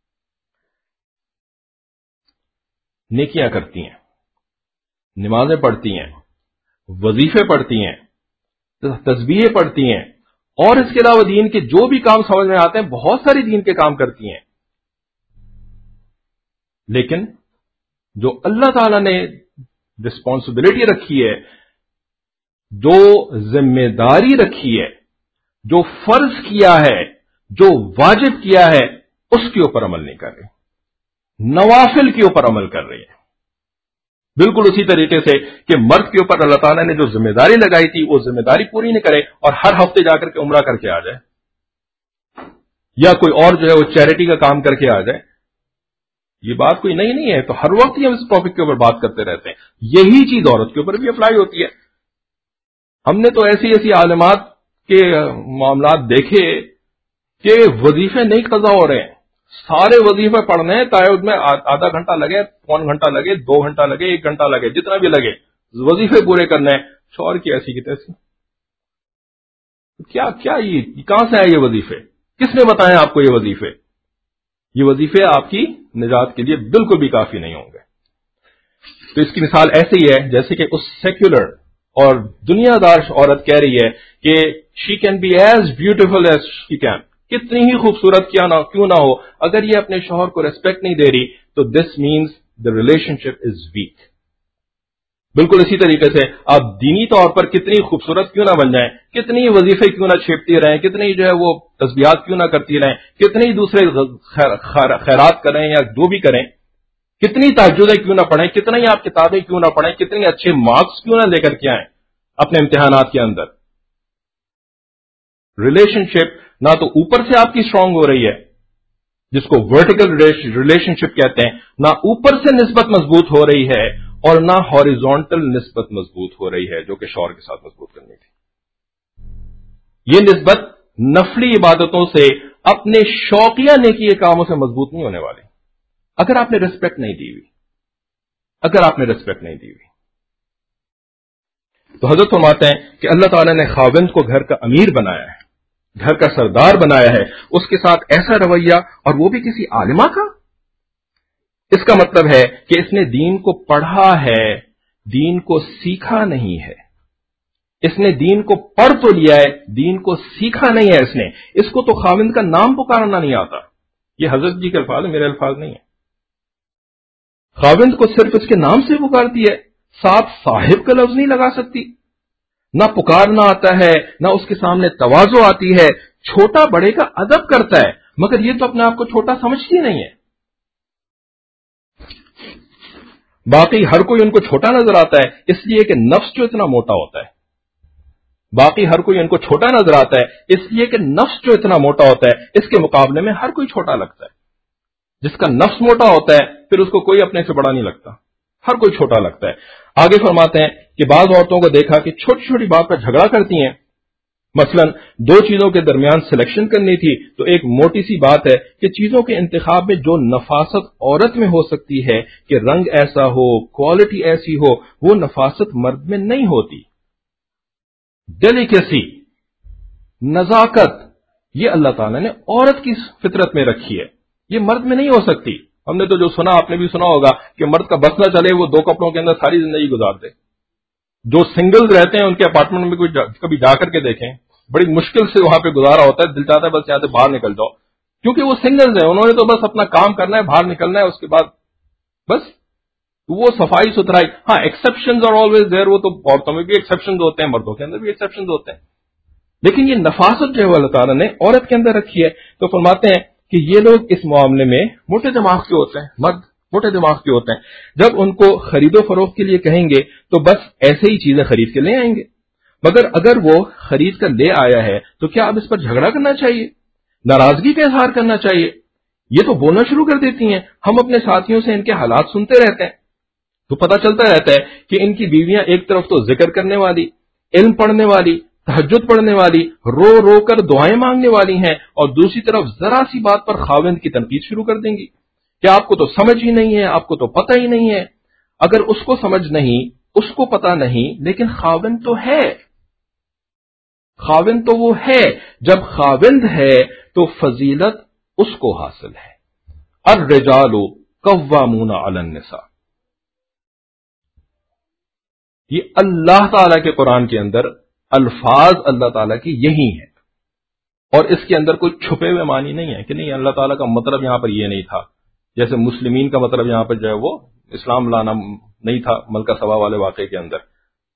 S1: نیکیاں کرتی ہیں، نمازیں پڑھتی ہیں، وظیفے پڑھتی ہیں، تسبیحیں پڑھتی ہیں، اور اس کے علاوہ دین کے جو بھی کام سمجھ میں آتے ہیں بہت ساری دین کے کام کرتی ہیں. لیکن جو اللہ تعالی نے رسپانسبلٹی رکھی ہے، جو ذمہ داری رکھی ہے، جو فرض کیا ہے، جو واجب کیا ہے، اس کے اوپر عمل نہیں کر رہی، نوافل کے اوپر عمل کر رہی ہے. بالکل اسی طریقے سے کہ مرد کے اوپر اللہ تعالیٰ نے جو ذمہ داری لگائی تھی وہ ذمہ داری پوری نہیں کرے اور ہر ہفتے جا کر کے عمرہ کر کے آ جائے، یا کوئی اور جو ہے وہ چیریٹی کا کام کر کے آ جائے. یہ بات کوئی نئی نہیں ہے، تو ہر وقت ہی ہم اس ٹاپک کے اوپر بات کرتے رہتے ہیں. یہی چیز عورت کے اوپر بھی اپلائی ہوتی ہے. ہم نے تو ایسی ایسی عالمات کے معاملات دیکھے کہ وظیفے نہیں قضا ہو رہے ہیں، سارے وظیفے پڑھنے ہیں، چاہے اس میں آدھا گھنٹہ لگے، پون گھنٹہ لگے، 2 گھنٹہ لگے، 1 گھنٹہ لگے، جتنا بھی لگے، وظیفے پورے کرنے ہیں. شوہر کی ایسی کی تیسی. کیا کیا یہ کہاں سے آئے یہ وظیفے؟ کس نے بتایا آپ کو یہ وظیفے؟ یہ وظیفے آپ کی نجات کے لیے بالکل بھی کافی نہیں ہوں گے. تو اس کی مثال ایسے ہی ہے جیسے کہ اس سیکولر اور دنیا دار عورت کہہ رہی ہے کہ she can be as beautiful as she can, کتنی ہی خوبصورت کیوں نہ ہو، اگر یہ اپنے شوہر کو ریسپیکٹ نہیں دے رہی تو this means the relationship is weak. بالکل اسی طریقے سے آپ دینی طور پر کتنی خوبصورت کیوں نہ بن جائیں، کتنی وظیفے کیوں نہ چھیپتی رہیں، کتنی جو ہے وہ تسبیحات کیوں نہ کرتی رہیں، کتنی دوسرے خیرات کریں یا جو بھی کریں، کتنی تہجدیں کیوں نہ پڑھیں، کتنی آپ کتابیں کیوں نہ پڑھیں، کتنے اچھے مارکس کیوں نہ لے کر کے آئیں اپنے امتحانات کے اندر، ریلیشن شپ نہ تو اوپر سے آپ کی اسٹرانگ ہو رہی ہے جس کو ورٹیکل ریلیشن شپ کہتے ہیں، نہ اوپر سے نسبت مضبوط ہو رہی ہے اور نہ ہاریزونٹل نسبت مضبوط ہو رہی ہے جو کہ شوہر کے ساتھ مضبوط کرنی تھی. یہ نسبت نفلی عبادتوں سے، اپنے شوقیہ نیکی کے کاموں سے مضبوط نہیں ہونے والی اگر آپ نے ریسپیکٹ نہیں دی ہوئی. تو حضرت فرماتے ہیں کہ اللہ تعالیٰ نے خاوند کو گھر کا امیر بنایا ہے، گھر کا سردار بنایا ہے، اس کے ساتھ ایسا رویہ، اور وہ بھی کسی عالمہ کا. اس کا مطلب ہے کہ اس نے دین کو پڑھا ہے، دین کو سیکھا نہیں ہے. اس نے دین کو پڑھ تو لیا ہے، دین کو سیکھا نہیں ہے. اس کو تو خاوند کا نام پکارنا نہیں آتا. یہ حضرت جی کے الفاظ ہیں، میرے الفاظ نہیں ہیں. خاوند کو صرف اس کے نام سے پکارتی ہے، ساتھ صاحب کا لفظ نہیں لگا سکتی. نہ پکارنا آتا ہے، نہ اس کے سامنے تواضع آتی ہے. چھوٹا بڑے کا ادب کرتا ہے، مگر یہ تو اپنے آپ کو چھوٹا سمجھتی نہیں ہے. باقی ہر کوئی ان کو چھوٹا نظر آتا ہے، اس لیے کہ نفس جو اتنا موٹا ہوتا ہے. اس کے مقابلے میں ہر کوئی چھوٹا لگتا ہے. جس کا نفس موٹا ہوتا ہے پھر اس کو کوئی اپنے سے بڑا نہیں لگتا، ہر کوئی چھوٹا لگتا ہے. آگے فرماتے ہیں کہ بعض عورتوں کو دیکھا کہ چھوٹی چھوٹی بات پر جھگڑا کرتی ہیں. مثلا 2 چیزوں کے درمیان سلیکشن کرنی تھی تو ایک موٹی سی بات ہے کہ چیزوں کے انتخاب میں جو نفاست عورت میں ہو سکتی ہے کہ رنگ ایسا ہو، کوالٹی ایسی ہو، وہ نفاست مرد میں نہیں ہوتی. ڈیلیکیسی، نزاکت، یہ اللہ تعالیٰ نے عورت کی فطرت میں رکھی ہے، یہ مرد میں نہیں ہو سکتی. ہم نے تو جو سنا، آپ نے بھی سنا ہوگا کہ مرد کا بس نہ چلے وہ 2 کپڑوں کے اندر ساری زندگی گزار دے. جو سنگلز رہتے ہیں ان کے اپارٹمنٹ میں کبھی جا کر کے دیکھیں، بڑی مشکل سے وہاں پہ گزارا ہوتا ہے. دل چاہتا ہے بس یہاں سے باہر نکل جاؤ، کیونکہ وہ سنگلز ہیں، انہوں نے تو بس اپنا کام کرنا ہے، باہر نکلنا ہے، اس کے بعد بس وہ صفائی ستھرائی. ہاں ایکسیپشنز آر آلویز دیئر، وہ تو عورتوں میں بھی ایکسیپشنز ہوتے ہیں، مردوں کے اندر بھی ایکسیپشنز ہوتے ہیں. لیکن یہ نفاست جو ہے اللہ تعالیٰ نے عورت کے اندر رکھی ہے. تو فرماتے ہیں کہ یہ لوگ اس معاملے میں موٹے دماغ کے ہوتے ہیں، مرد موٹے دماغ کے ہوتے ہیں. جب ان کو خرید و فروخت کے لیے کہیں گے تو بس ایسے ہی چیزیں خرید کے لے آئیں گے. مگر اگر وہ خرید کر لے آیا ہے تو کیا اب اس پر جھگڑا کرنا چاہیے، ناراضگی کا اظہار کرنا چاہیے؟ یہ تو بولنا شروع کر دیتی ہیں. ہم اپنے ساتھیوں سے ان کے حالات سنتے رہتے ہیں تو پتہ چلتا رہتا ہے کہ ان کی بیویاں ایک طرف تو ذکر کرنے والی، علم پڑھنے والی، تہجد پڑھنے والی، رو رو کر دعائیں مانگنے والی ہیں، اور دوسری طرف ذرا سی بات پر خاوند کی تنقید شروع کر دیں گی کہ آپ کو تو سمجھ ہی نہیں ہے، آپ کو تو پتہ ہی نہیں ہے. اگر اس کو سمجھ نہیں، اس کو پتہ نہیں، لیکن خاوند تو ہے. خاوند تو وہ ہے، جب خاوند ہے تو فضیلت اس کو حاصل ہے۔ الرجال قوامون علی النساء، یہ اللہ تعالی کے قرآن کے اندر الفاظ اللہ تعالی کی یہی ہیں، اور اس کے اندر کوئی چھپے ہوئے معنی نہیں ہے کہ نہیں اللہ تعالیٰ کا مطلب یہاں پر یہ نہیں تھا، جیسے مسلمین کا مطلب یہاں پر جو ہے وہ اسلام لانا نہیں تھا ملکہ سبا والے واقعے کے اندر۔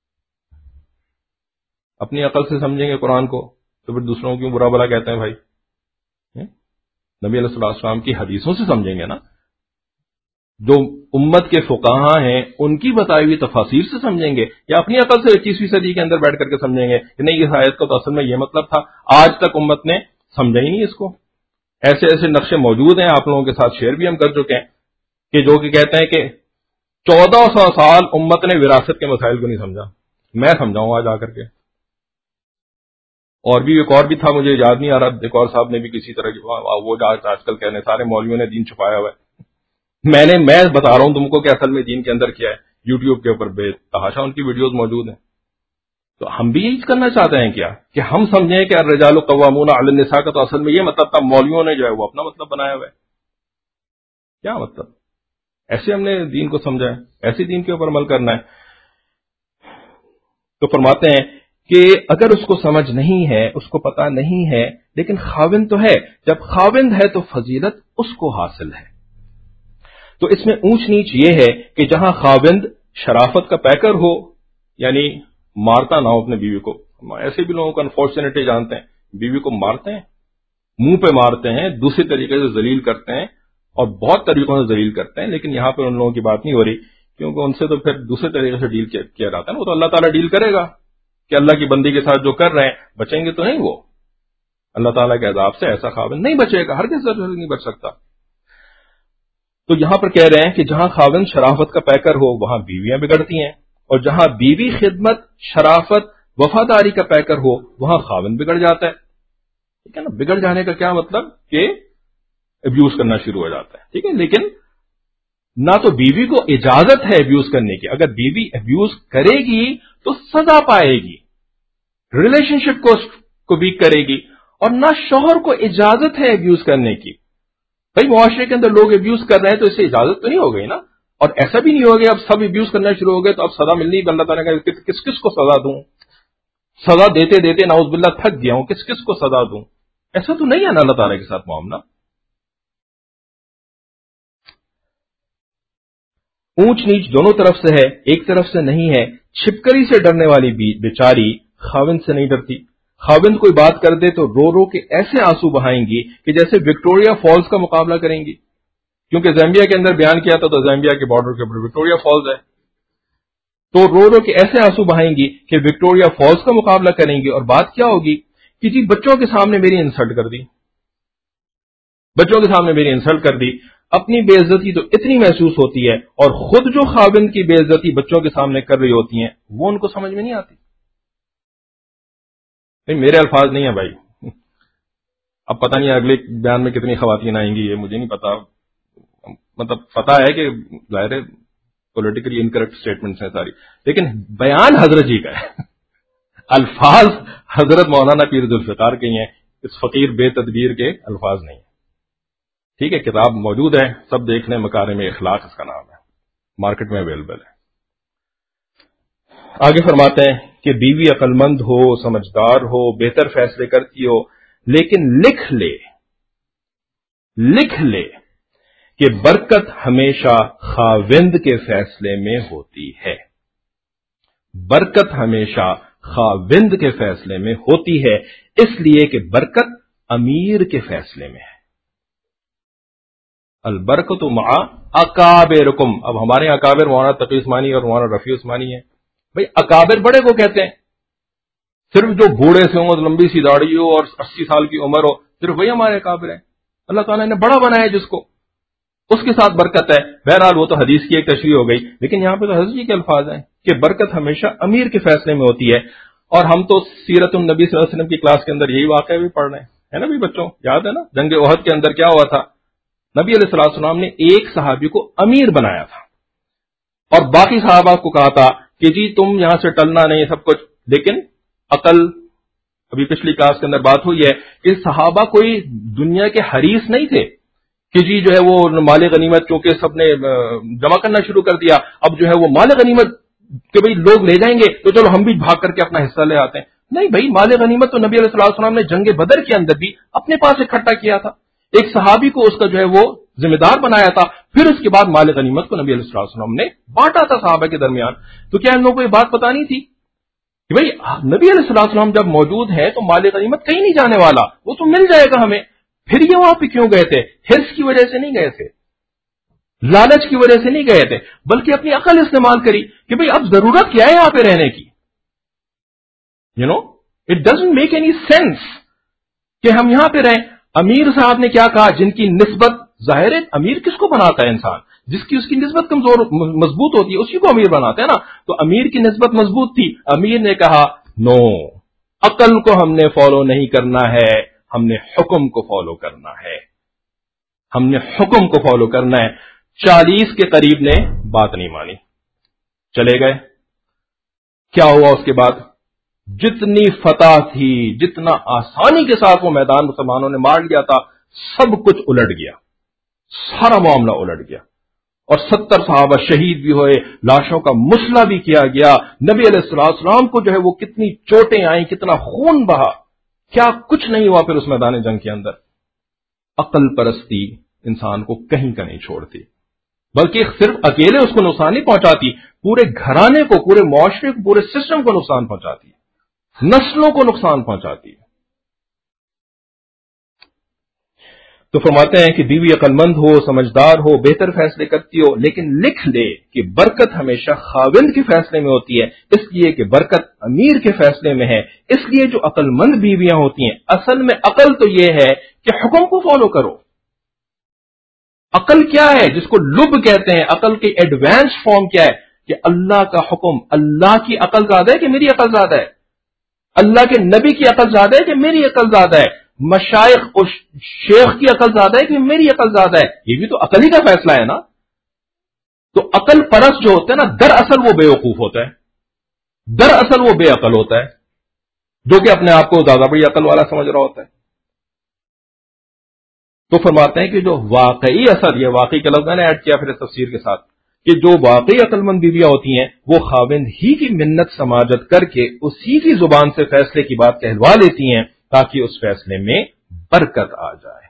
S1: اپنی عقل سے سمجھیں گے قرآن کو تو پھر دوسروں کیوں برا بلا کہتے ہیں بھائی؟ نبی علیہ الصلوۃ والسلام کی حدیثوں سے سمجھیں گے نا، جو امت کے فقہاء ہیں ان کی بتائی ہوئی تفاسیر سے سمجھیں گے، یا اپنی عقل سے 21ویں صدی کے اندر بیٹھ کر کے سمجھیں گے کہ نہیں اس آیت کا تو اصل میں یہ مطلب تھا، آج تک امت نے سمجھا ہی نہیں اس کو۔ ایسے ایسے نقشے موجود ہیں، آپ لوگوں کے ساتھ شیئر بھی ہم کر چکے ہیں، کہ جو کہ کہتے ہیں کہ 1400 سال امت نے وراثت کے مسائل کو نہیں سمجھا، میں سمجھاؤں آج آ کر کے۔ اور بھی ایک اور بھی تھا، مجھے یاد نہیں آ رہا، ایک اور صاحب نے بھی کسی طرح کی وہ آج کل کہنے سارے مولویوں نے دین چھپایا ہوا ہے۔ میں بتا رہا ہوں تم کو کہ اصل میں دین کے اندر کیا ہے، یوٹیوب کے اوپر بے تحاشا ان کی ویڈیوز موجود ہیں۔ تو ہم بھی یہی کرنا چاہتے ہیں کیا کہ ہم سمجھیں کہ الرجال قوامون علی النساء کا تو اصل میں یہ مطلب تھا، مولویوں نے جو ہے وہ اپنا مطلب بنایا ہوا ہے۔ کیا مطلب؟ ایسے ہم نے دین کو سمجھا ہے، ایسے دین کے اوپر عمل کرنا ہے۔ تو فرماتے ہیں کہ اگر اس کو سمجھ نہیں ہے، اس کو پتہ نہیں ہے، لیکن خاوند تو ہے، جب خاوند ہے تو فضیلت اس کو حاصل ہے۔ تو اس میں اونچ نیچ یہ ہے کہ جہاں خاوند شرافت کا پیکر ہو، یعنی مارتا نہ ہو اپنے بیوی کو، ایسے بھی لوگوں کو انفارچونیٹلی جانتے ہیں بیوی کو مارتے ہیں، منہ پہ مارتے ہیں، دوسری طریقے سے ذلیل کرتے ہیں، اور بہت طریقوں سے ذلیل کرتے ہیں، لیکن یہاں پہ ان لوگوں کی بات نہیں ہو رہی، کیونکہ ان سے تو پھر دوسرے طریقے سے ڈیل کیا جاتا ہے نا، وہ تو اللہ تعالیٰ ڈیل کرے گا کہ اللہ کی بندی کے ساتھ جو کر رہے ہیں بچیں گے تو نہیں، وہ اللہ تعالیٰ کے عذاب سے ایسا خاوند نہیں بچے گا، ہرگز نہیں بچ سکتا۔ تو یہاں پر کہہ رہے ہیں کہ جہاں خاوند شرافت کا پیکر ہو وہاں بیویاں بگڑتی ہیں، اور جہاں بیوی خدمت، شرافت، وفاداری کا پیکر ہو وہاں خاوند بگڑ جاتا ہے۔ ٹھیک ہے نا، بگڑ جانے کا کیا مطلب کہ ابیوز کرنا شروع ہو جاتا ہے۔ ٹھیک ہے، لیکن نہ تو بیوی کو اجازت ہے ابیوز کرنے کی، اگر بیوی ابیوز کرے گی تو سزا پائے گی، ریلیشن شپ کو بھی کرے گی، اور نہ شوہر کو اجازت ہے ابیوز کرنے کی۔ بھائی معاشرے کے اندر لوگ ابیوز کر رہے ہیں تو اسے اجازت تو نہیں ہو گئی نا، اور ایسا بھی نہیں ہو گیا اب سب ابیوز کرنا شروع ہو گئے تو اب سزا ملنی، اللہ تعالیٰ کا کس کس کو سزا دوں، سزا دیتے دیتے نعوذ باللہ تھک گیا ہوں، کس کس کو سزا دوں، ایسا تو نہیں ہے نا اللہ تعالیٰ کے ساتھ معاملہ۔ اونچ نیچ دونوں طرف سے ہے، ایک طرف سے نہیں ہے۔ چھپکلی سے ڈرنے والی بیچاری خاوند سے نہیں ڈرتی، خاوند کوئی بات کر دے تو رو رو کے ایسے آنسو بہائیں گی کہ جیسے وکٹوریا فالز کا مقابلہ کریں گی، کیونکہ زامبیا کے اندر بیان کیا تھا تو زامبیا کے بارڈر کے اوپر وکٹوریا فالز ہے، تو رو رو کے ایسے آنسو بہائیں گی کہ وکٹوریا فالز کا مقابلہ کریں گی۔ اور بات کیا ہوگی کہ جی بچوں کے سامنے میری انسلٹ کر دی، بچوں کے سامنے میری انسلٹ کر دی۔ اپنی بے عزتی تو اتنی محسوس ہوتی ہے، اور خود جو خاوند کی بے عزتی بچوں کے سامنے کر رہی ہوتی ہیں وہ ان کو سمجھ میں نہیں آتی۔ میرے الفاظ نہیں ہیں بھائی، اب پتہ نہیں اگلے بیان میں کتنی خواتین آئیں گی یہ مجھے نہیں پتا، مطلب پتا ہے کہ ظاہر ہے پولیٹیکلی انکریکٹ سٹیٹمنٹس ہیں ساری، لیکن بیان حضرت جی کا ہے، الفاظ حضرت مولانا پیر ذوالفقار کے ہیں، اس فقیر بے تدبیر کے الفاظ نہیں ہیں۔ ٹھیک ہے، کتاب موجود ہے، سب دیکھ لیں، مکارم اخلاق اس کا نام ہے، مارکیٹ میں اویلیبل ہے۔ آگے فرماتے ہیں کہ بیوی عقل مند ہو، سمجھدار ہو، بہتر فیصلے کرتی ہو، لیکن لکھ لے کہ برکت ہمیشہ خاوند کے فیصلے میں ہوتی ہے، برکت ہمیشہ خاوند کے فیصلے میں ہوتی ہے، اس لیے کہ برکت امیر کے فیصلے میں ہے۔ البرکت مع اکابرکم، اب ہمارے اکابر مولانا تقی عثمانی اور مولانا رفیع عثمانی ہیں، بھئی اکابر بڑے کو کہتے ہیں، صرف جو بوڑھے سے ہوں، لمبی سی داڑھی ہو اور 80 سال کی عمر ہو، صرف وہی ہمارے اکابر ہیں۔ اللہ تعالیٰ نے بڑا بنایا جس کو، اس کے ساتھ برکت ہے۔ بہرحال وہ تو حدیث کی ایک تشریح ہو گئی، لیکن یہاں پہ تو حضرت جی کے الفاظ ہیں کہ برکت ہمیشہ امیر کے فیصلے میں ہوتی ہے۔ اور ہم تو سیرت النبی صلی اللہ علیہ وسلم کی کلاس کے اندر یہی واقعہ بھی پڑھ رہے ہیں، ہے نا بھی بچوں، یاد ہے نا جنگ احد کے اندر کیا ہوا تھا؟ نبی علیہ الصلوۃ والسلام نے ایک صحابی کو امیر بنایا تھا اور باقی صحابہ کو کہا تھا کہ جی تم یہاں سے ٹلنا نہیں سب کچھ، لیکن عقل ابھی پچھلی کلاس کے اندر بات ہوئی ہے کہ صحابہ کوئی دنیا کے حریص نہیں تھے کہ جی جو ہے وہ مال غنیمت کیونکہ سب نے جمع کرنا شروع کر دیا، اب جو ہے وہ مال غنیمت کہ بھئی لوگ لے جائیں گے تو چلو ہم بھی بھاگ کر کے اپنا حصہ لے آتے ہیں. نہیں بھائی، مال غنیمت تو نبی علیہ الصلوۃ والسلام نے جنگ بدر کے اندر بھی اپنے پاس اکٹھا کیا تھا. ایک صحابی کو اس کا جو ہے وہ ذمہ دار بنایا تھا، پھر اس کے بعد مال غنیمت کو نبی علیہ الصلوۃ والسلام نے بانٹا تھا صحابہ کے درمیان. تو کیا ان لوگوں کو یہ بات پتہ نہیں تھی کہ بھئی نبی علیہ الصلوۃ والسلام جب موجود ہے تو مال غنیمت کہیں نہیں جانے والا، وہ تو مل جائے گا ہمیں. پھر یہ وہاں پہ کیوں گئے تھے؟ حرص کی وجہ سے نہیں گئے تھے، لالچ کی وجہ سے نہیں گئے تھے، بلکہ اپنی عقل استعمال کری کہ بھئی اب ضرورت کیا ہے یہاں پہ رہنے کی. It doesn't make any sense کہ ہم یہاں پہ رہیں. امیر صاحب نے کیا کہا؟ جن کی نسبت، ظاہر ہے امیر کس کو بناتا ہے انسان؟ جس کی اس کی نسبت کمزور مضبوط ہوتی ہے اسی کو امیر بناتا ہے نا. تو امیر کی نسبت مضبوط تھی، امیر نے کہا نو، عقل کو ہم نے فالو نہیں کرنا ہے، ہم نے حکم کو فالو کرنا ہے، ہم نے حکم کو فالو کرنا ہے. 40 کے قریب نے بات نہیں مانی، چلے گئے. کیا ہوا اس کے بعد؟ جتنی فتح تھی، جتنا آسانی کے ساتھ وہ میدان مسلمانوں نے مار لیا تھا، سب کچھ الٹ گیا، سارا معاملہ الٹ گیا. اور 70 صحابہ شہید بھی ہوئے، لاشوں کا مسئلہ بھی کیا گیا. نبی علیہ السلام کو جو ہے وہ کتنی چوٹیں آئیں، کتنا خون بہا، کیا کچھ نہیں ہوا پھر اس میدان جنگ کے اندر. عقل پرستی انسان کو کہیں کا نہیں چھوڑتی، بلکہ صرف اکیلے اس کو نقصان نہیں پہنچاتی، پورے گھرانے کو، پورے معاشرے کو، پورے سسٹم کو نقصان پہنچاتی ہے، نسلوں کو نقصان پہنچاتی ہے. تو فرماتے ہیں کہ بیوی عقل مند ہو، سمجھدار ہو، بہتر فیصلے کرتی ہو، لیکن لکھ لے کہ برکت ہمیشہ خاوند کے فیصلے میں ہوتی ہے، اس لیے کہ برکت امیر کے فیصلے میں ہے. اس لیے جو عقل مند بیویاں ہوتی ہیں، اصل میں عقل تو یہ ہے کہ حکم کو فالو کرو. عقل کیا ہے؟ جس کو لب کہتے ہیں، عقل کی ایڈوانس فارم کیا ہے؟ کہ اللہ کا حکم. اللہ کی عقل زیادہ ہے کہ میری عقل زیادہ ہے؟ اللہ کے نبی کی عقل زیادہ ہے کہ میری عقل زیادہ ہے؟ مشائخ اور شیخ کی عقل زیادہ ہے کہ میری عقل زیادہ ہے؟ یہ بھی تو عقل ہی کا فیصلہ ہے نا. تو عقل پرست جو ہوتا ہے نا، دراصل وہ بے وقوف ہوتا ہے، دراصل وہ بے عقل ہوتا ہے، جو کہ اپنے آپ کو زیادہ بڑی عقل والا سمجھ رہا ہوتا ہے. تو فرماتے ہیں کہ جو واقعی اثر، یہ واقعی کا لفظ میں نے ایڈ کیا پھر تفسیر کے ساتھ، کہ جو واقعی عقل مند بیویاں ہوتی ہیں وہ خاوند ہی کی منت سماجت کر کے اسی کی زبان سے فیصلے کی بات کہلوا لیتی ہیں تاکہ اس فیصلے میں برکت آ جائے.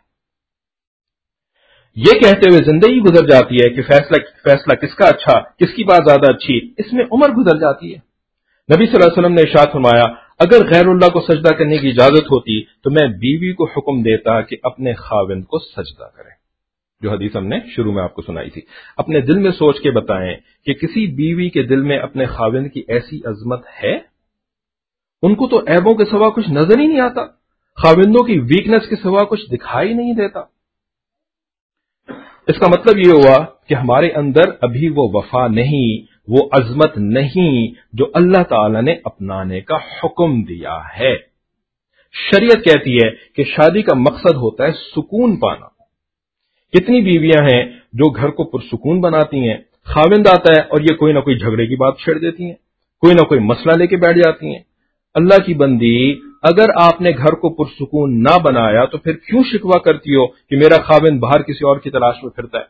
S1: یہ کہتے ہوئے زندگی گزر جاتی ہے کہ فیصلہ کس کا اچھا، کس کی بات زیادہ اچھی، اس میں عمر گزر جاتی ہے. نبی صلی اللہ علیہ وسلم نے ارشاد فرمایا، اگر غیر اللہ کو سجدہ کرنے کی اجازت ہوتی تو میں بیوی کو حکم دیتا کہ اپنے خاوند کو سجدہ کرے. جو حدیث ہم نے شروع میں آپ کو سنائی تھی. اپنے دل میں سوچ کے بتائیں کہ کسی بیوی کے دل میں اپنے خاوند کی ایسی عظمت ہے؟ ان کو تو عیبوں کے سوا کچھ نظر ہی نہیں آتا، خاوندوں کی ویکنس کے سوا کچھ دکھائی نہیں دیتا. اس کا مطلب یہ ہوا کہ ہمارے اندر ابھی وہ وفا نہیں، وہ عظمت نہیں جو اللہ تعالی نے اپنانے کا حکم دیا ہے. شریعت کہتی ہے کہ شادی کا مقصد ہوتا ہے سکون پانا. کتنی بیویاں ہیں جو گھر کو پرسکون بناتی ہیں، خاوند آتا ہے اور یہ کوئی نہ کوئی جھگڑے کی بات چھیڑ دیتی ہیں، کوئی نہ کوئی مسئلہ لے کے بیٹھ جاتی ہیں. اللہ کی بندی، اگر آپ نے گھر کو پرسکون نہ بنایا تو پھر کیوں شکوہ کرتی ہو کہ میرا خاوند باہر کسی اور کی تلاش میں پھرتا ہے؟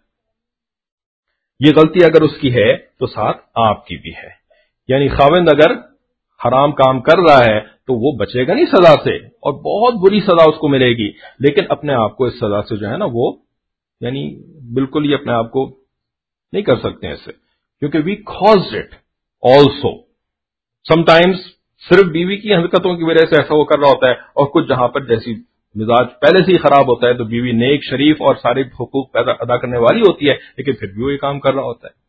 S1: یہ غلطی اگر اس کی ہے تو ساتھ آپ کی بھی ہے. یعنی خاوند اگر حرام کام کر رہا ہے تو وہ بچے گا نہیں سزا سے، اور بہت بری سزا اس کو ملے گی، لیکن اپنے آپ کو اس سزا سے جو ہے نا وہ یعنی بالکل ہی اپنے آپ کو نہیں کر سکتے ہیں اس سے، کیونکہ we caused it also. Sometimes صرف بیوی کی حرکتوں کی وجہ سے ایسا وہ کر رہا ہوتا ہے، اور کچھ جہاں پر جیسی مزاج پہلے سے ہی خراب ہوتا ہے تو بیوی نیک، شریف اور سارے حقوق ادا کرنے والی ہوتی ہے، لیکن پھر بھی وہ یہ کام کر رہا ہوتا ہے.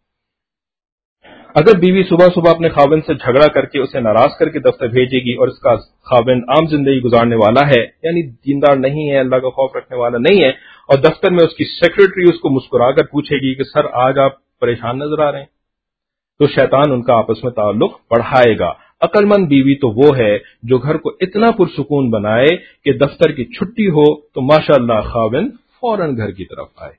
S1: اگر بیوی صبح صبح اپنے خاوند سے جھگڑا کر کے اسے ناراض کر کے دفتر بھیجے گی اور اس کا خاوند عام زندگی گزارنے والا ہے، یعنی دیندار نہیں ہے، اللہ کا خوف رکھنے والا نہیں ہے، اور دفتر میں اس کی سیکرٹری اس کو مسکرا کر پوچھے گی کہ سر آج آپ پریشان نظر آ رہے ہیں، تو شیطان ان کا آپس میں تعلق بڑھائے گا. عقل مند بیوی تو وہ ہے جو گھر کو اتنا پرسکون بنائے کہ دفتر کی چھٹی ہو تو ماشاءاللہ خاوند فوراً گھر کی طرف آئے.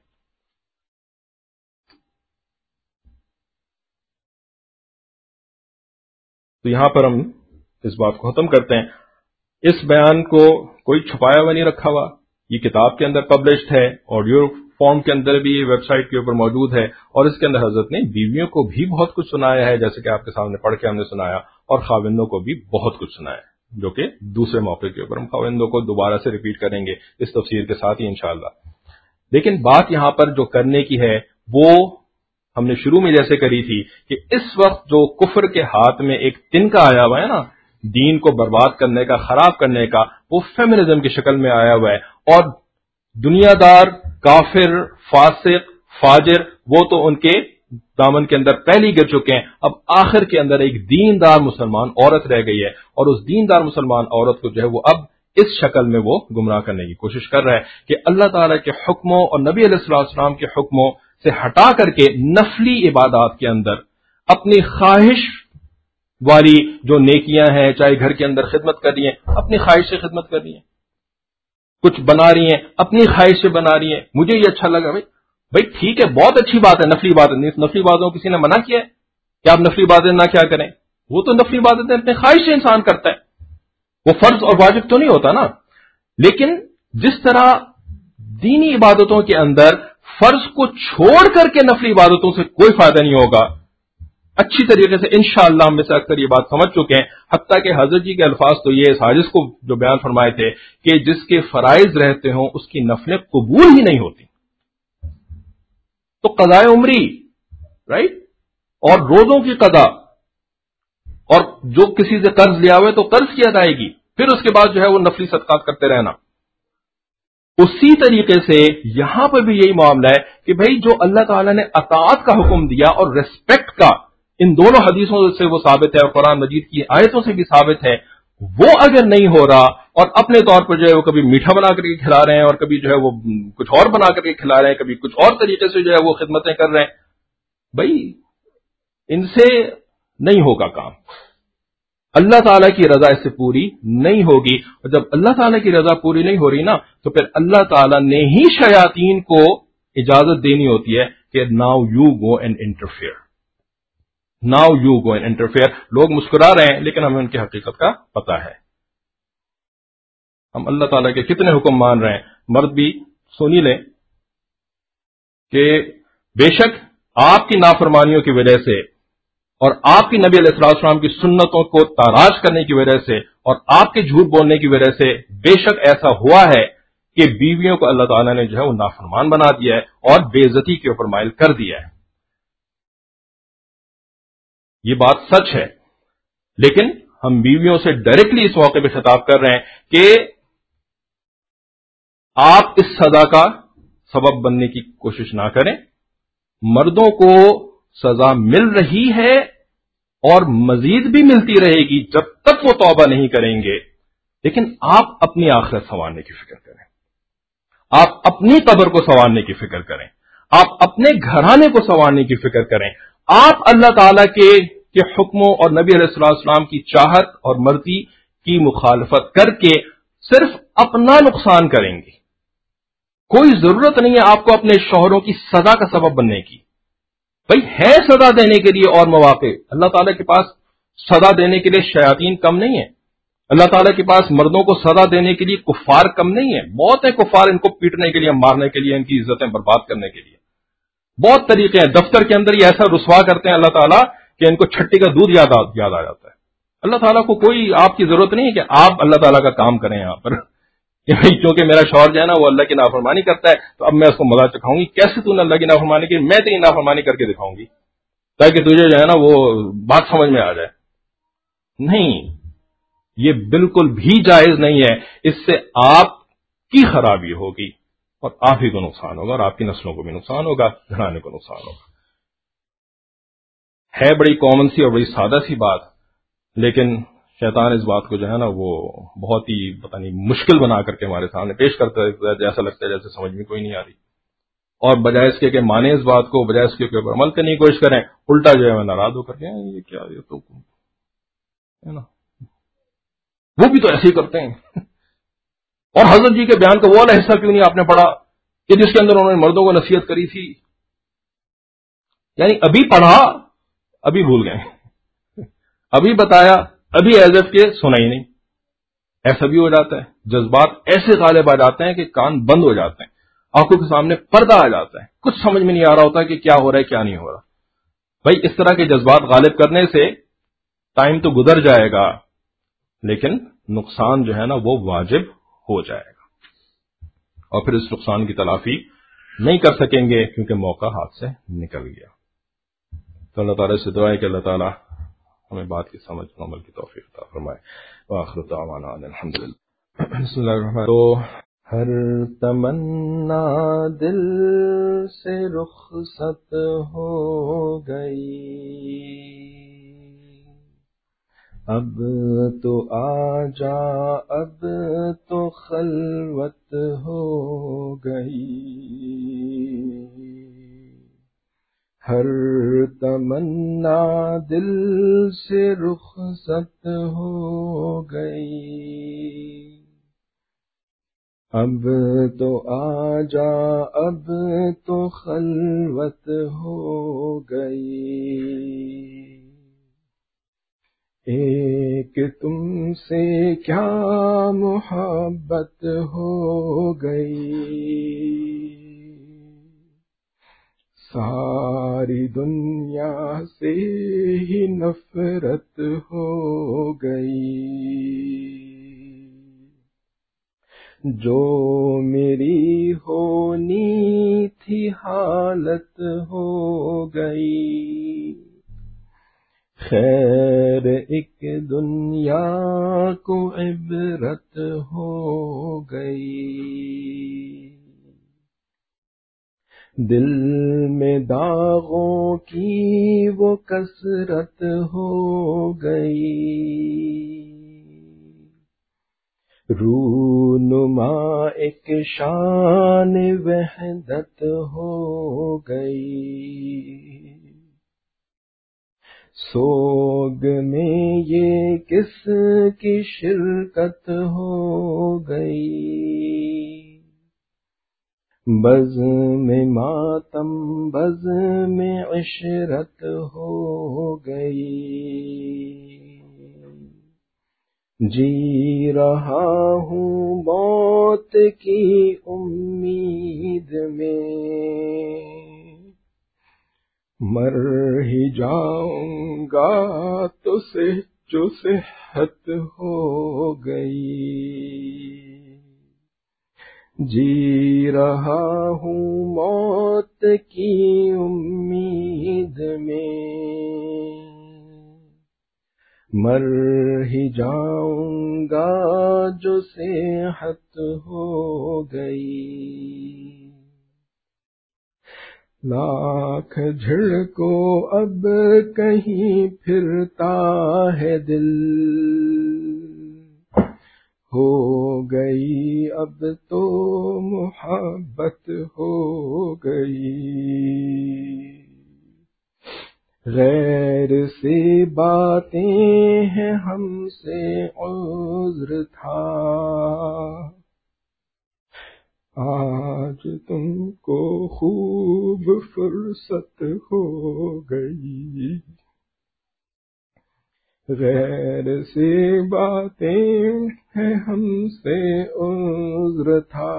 S1: تو یہاں پر ہم اس بات کو ختم کرتے ہیں. اس بیان کو کوئی چھپایا ہوا نہیں رکھا ہوا، یہ کتاب کے اندر پبلشڈ ہے، آڈیو فارم کے اندر بھی ویب سائٹ کے اوپر موجود ہے، اور اس کے اندر حضرت نے بیویوں کو بھی بہت کچھ سنایا ہے، جیسے کہ آپ کے سامنے پڑھ کے ہم نے سنایا، اور خاوندوں کو بھی بہت کچھ سنایا ہے، جو کہ دوسرے موقع کے اوپر ہم خاوندوں کو دوبارہ سے ریپیٹ کریں گے اس تفسیر کے ساتھ ہی انشاءاللہ۔ لیکن بات یہاں پر جو کرنے کی ہے وہ ہم نے شروع میں جیسے کری تھی کہ اس وقت جو کفر کے ہاتھ میں ایک تنکا آیا ہوا ہے نا، دین کو برباد کرنے کا، خراب کرنے کا، وہ فیمنزم کی شکل میں آیا ہوا ہے، اور دنیا دار، کافر، فاسق، فاجر وہ تو ان کے دامن کے اندر پہلے گر چکے ہیں، اب آخر کے اندر ایک دیندار مسلمان عورت رہ گئی ہے، اور اس دیندار مسلمان عورت کو جو ہے وہ اب اس شکل میں وہ گمراہ کرنے کی کوشش کر رہا ہے کہ اللہ تعالیٰ کے حکموں اور نبی علیہ السلام کے حکموں سے ہٹا کر کے نفلی عبادات کے اندر اپنی خواہش والی جو نیکیاں ہیں، چاہے گھر کے اندر خدمت کر رہی ہیں، اپنی خواہش سے خدمت کر رہی ہیں، کچھ بنا رہی ہیں اپنی خواہش سے بنا رہی ہیں، مجھے یہ اچھا لگا، بھائی ٹھیک ہے، بہت اچھی بات ہے، نفلی عبادت نہیں، نفلی عبادتوں کو کسی نے منع کیا ہے کہ آپ نفلی عبادت نہ کیا کریں، وہ تو نفلی عبادتیں اپنی خواہش سے انسان کرتا ہے، وہ فرض اور واجب تو نہیں ہوتا نا۔ لیکن جس طرح دینی عبادتوں کے اندر فرض کو چھوڑ کر کے نفلی عبادتوں سے کوئی فائدہ نہیں ہوگا، اچھی طریقے سے انشاءاللہ ہم میں سے اکثر یہ بات سمجھ چکے ہیں، حتیٰ کہ حضرت جی کے الفاظ تو یہ اس حادث کو جو بیان فرمائے تھے کہ جس کے فرائض رہتے ہوں اس کی نفلیں قبول ہی نہیں ہوتی، تو قضاء عمری، رائٹ، اور روزوں کی قضا، اور جو کسی سے قرض لیا ہوئے تو قرض کی ادائیگی، پھر اس کے بعد جو ہے وہ نفلی صدقات کرتے رہنا۔ اسی طریقے سے یہاں پر بھی یہی معاملہ ہے کہ بھئی جو اللہ تعالیٰ نے اطاعت کا حکم دیا اور ریسپیکٹ کا، ان دونوں حدیثوں سے وہ ثابت ہے اور قرآن مجید کی آیتوں سے بھی ثابت ہے، وہ اگر نہیں ہو رہا اور اپنے طور پر جو ہے وہ کبھی میٹھا بنا کر کے کھلا رہے ہیں اور کبھی جو ہے وہ کچھ اور بنا کر کے کھلا رہے ہیں، کبھی کچھ اور طریقے سے جو ہے وہ خدمتیں کر رہے ہیں، بھئی ان سے نہیں ہوگا کام، اللہ تعالیٰ کی رضا اس سے پوری نہیں ہوگی، اور جب اللہ تعالیٰ کی رضا پوری نہیں ہو رہی نا تو پھر اللہ تعالیٰ نے ہی شیاطین کو اجازت دینی ہوتی ہے کہ now you go and interfere, now you go and interfere. لوگ مسکرا رہے ہیں لیکن ہمیں ان کی حقیقت کا پتہ ہے، ہم اللہ تعالیٰ کے کتنے حکم مان رہے ہیں۔ مرد بھی سنی لیں کہ بے شک آپ کی نافرمانیوں کی وجہ سے اور آپ کی نبی علیہ السلام کی سنتوں کو تاراج کرنے کی وجہ سے اور آپ کے جھوٹ بولنے کی وجہ سے بے شک ایسا ہوا ہے کہ بیویوں کو اللہ تعالیٰ نے جو ہے وہ نافرمان بنا دیا ہے اور بے عزتی کے اوپر مائل کر دیا ہے، یہ بات سچ ہے۔ لیکن ہم بیویوں سے ڈائریکٹلی اس موقع پہ خطاب کر رہے ہیں کہ آپ اس سزا کا سبب بننے کی کوشش نہ کریں، مردوں کو سزا مل رہی ہے اور مزید بھی ملتی رہے گی جب تک وہ توبہ نہیں کریں گے، لیکن آپ اپنی آخرت سنوارنے کی فکر کریں، آپ اپنی قبر کو سنوارنے کی فکر کریں، آپ اپنے گھرانے کو سنوارنے کی فکر کریں، آپ اللہ تعالی کے حکموں اور نبی علیہ السلام کی چاہت اور مرضی کی مخالفت کر کے صرف اپنا نقصان کریں گے، کوئی ضرورت نہیں ہے آپ کو اپنے شوہروں کی سزا کا سبب بننے کی۔ بھئی ہے سزا دینے کے لیے اور مواقع، اللہ تعالیٰ کے پاس سزا دینے کے لیے شیاطین کم نہیں ہے، اللہ تعالیٰ کے پاس مردوں کو سزا دینے کے لیے کفار کم نہیں ہے، بہت ہیں کفار ان کو پیٹنے کے لیے، مارنے کے لیے، ان کی عزتیں برباد کرنے کے لیے، بہت طریقے ہیں۔ دفتر کے اندر یہ ایسا رسوا کرتے ہیں اللہ تعالیٰ کہ ان کو چھٹی کا دودھ یاد آ جاتا ہے۔ اللہ تعالیٰ کو کوئی آپ کی ضرورت نہیں ہے کہ آپ اللہ تعالیٰ کا کام کریں یہاں پر کہ بھائی کیونکہ میرا شوہر جو ہے نا وہ اللہ کی نافرمانی کرتا ہے تو اب میں اس کو مزہ چکھاؤں گی، کیسے تو نے اللہ کی نافرمانی کی، میں تیری نافرمانی کر کے دکھاؤں گی تاکہ تجھے جو ہے نا وہ بات سمجھ میں آ جائے۔ نہیں، یہ بالکل بھی جائز نہیں ہے، اس سے آپ کی خرابی ہوگی اور آپ ہی کو نقصان ہوگا اور آپ کی نسلوں کو بھی نقصان ہوگا، گھرانے کو نقصان ہوگا۔ ہے بڑی کامن سی اور بڑی سادہ سی بات، لیکن شیطان اس بات کو جو ہے نا وہ بہت ہی پتہ نہیں مشکل بنا کر کے ہمارے سامنے پیش کرتا ہے، جیسا لگتا ہے جیسے سمجھ میں کوئی نہیں آ رہی، اور بجائے اس کے کہ مانے اس بات کو، بجائے اس کے اوپر عمل کرنے کی کوشش کریں، الٹا جو ہے وہ ناراض ہو کر کے یہ کیا، یہ تو ہے نا وہ بھی تو ایسے ہی کرتے ہیں۔ اور حضرت جی کے بیان کا وہ والا حصہ کیوں نہیں آپ نے پڑھا کہ جس کے اندر انہوں نے مردوں کو نصیحت کری تھی، یعنی ابھی پڑھا ابھی بھول گئے، ابھی بتایا ابھی ایز ایف کے سنا ہی نہیں۔ ایسا بھی ہو جاتا ہے، جذبات ایسے غالب آ جاتے ہیں کہ کان بند ہو جاتے ہیں، آنکھوں کے سامنے پردہ آ جاتا ہے، کچھ سمجھ میں نہیں آ رہا ہوتا کہ کیا ہو رہا ہے کیا نہیں ہو رہا۔ بھائی اس طرح کے جذبات غالب کرنے سے ٹائم تو گزر جائے گا لیکن نقصان جو ہے نا وہ واجب ہو جائے گا، اور پھر اس نقصان کی تلافی نہیں کر سکیں گے کیونکہ موقع ہاتھ سے نکل گیا۔ تو اللہ تعالیٰ سے دعا ہے کہ اللہ تعالیٰ ہمیں بات کی سمجھ اور عمل کی توفیق عطا فرمائے۔ وآخر دعوانا ان الحمدللہ۔ بسم اللہ الرحمن الرحیم۔ تو ہر تمنا دل سے رخصت ہو گئی، اب تو آ جا، اب تو خلوت ہو گئی، ہر تمنا دل سے رخصت ہو گئی، اب تو آ جا، اب تو خلوت ہو گئی، ایک تم سے کیا محبت ہو گئی، ساری دنیا سے ہی نفرت ہو گئی، جو میری ہونی تھی حالت ہو گئی، خیر ایک دنیا کو عبرت ہو گئی، دل میں داغوں کی وہ کثرت ہو گئی، رونما ایک شان وحدت ہو گئی، سوگ میں یہ کس کی شرکت ہو گئی، بز میں ماتم بز میں عشرت ہو گئی، جی رہا ہوں موت کی امید میں، مر ہی جاؤں گا تو جو صحت ہو گئی، جی رہا ہوں موت کی امید میں، مر ہی جاؤں گا جو صحت ہو گئی، لاکھ جھڑکو اب کہیں پھرتا ہے دل، ہو گئی اب تو محبت ہو گئی، غیر سے باتیں ہیں ہم سے عذر تھا، آج تم کو خوب فرصت ہو گئی، غیر سے باتیں ہیں ہم سے عذر تھا،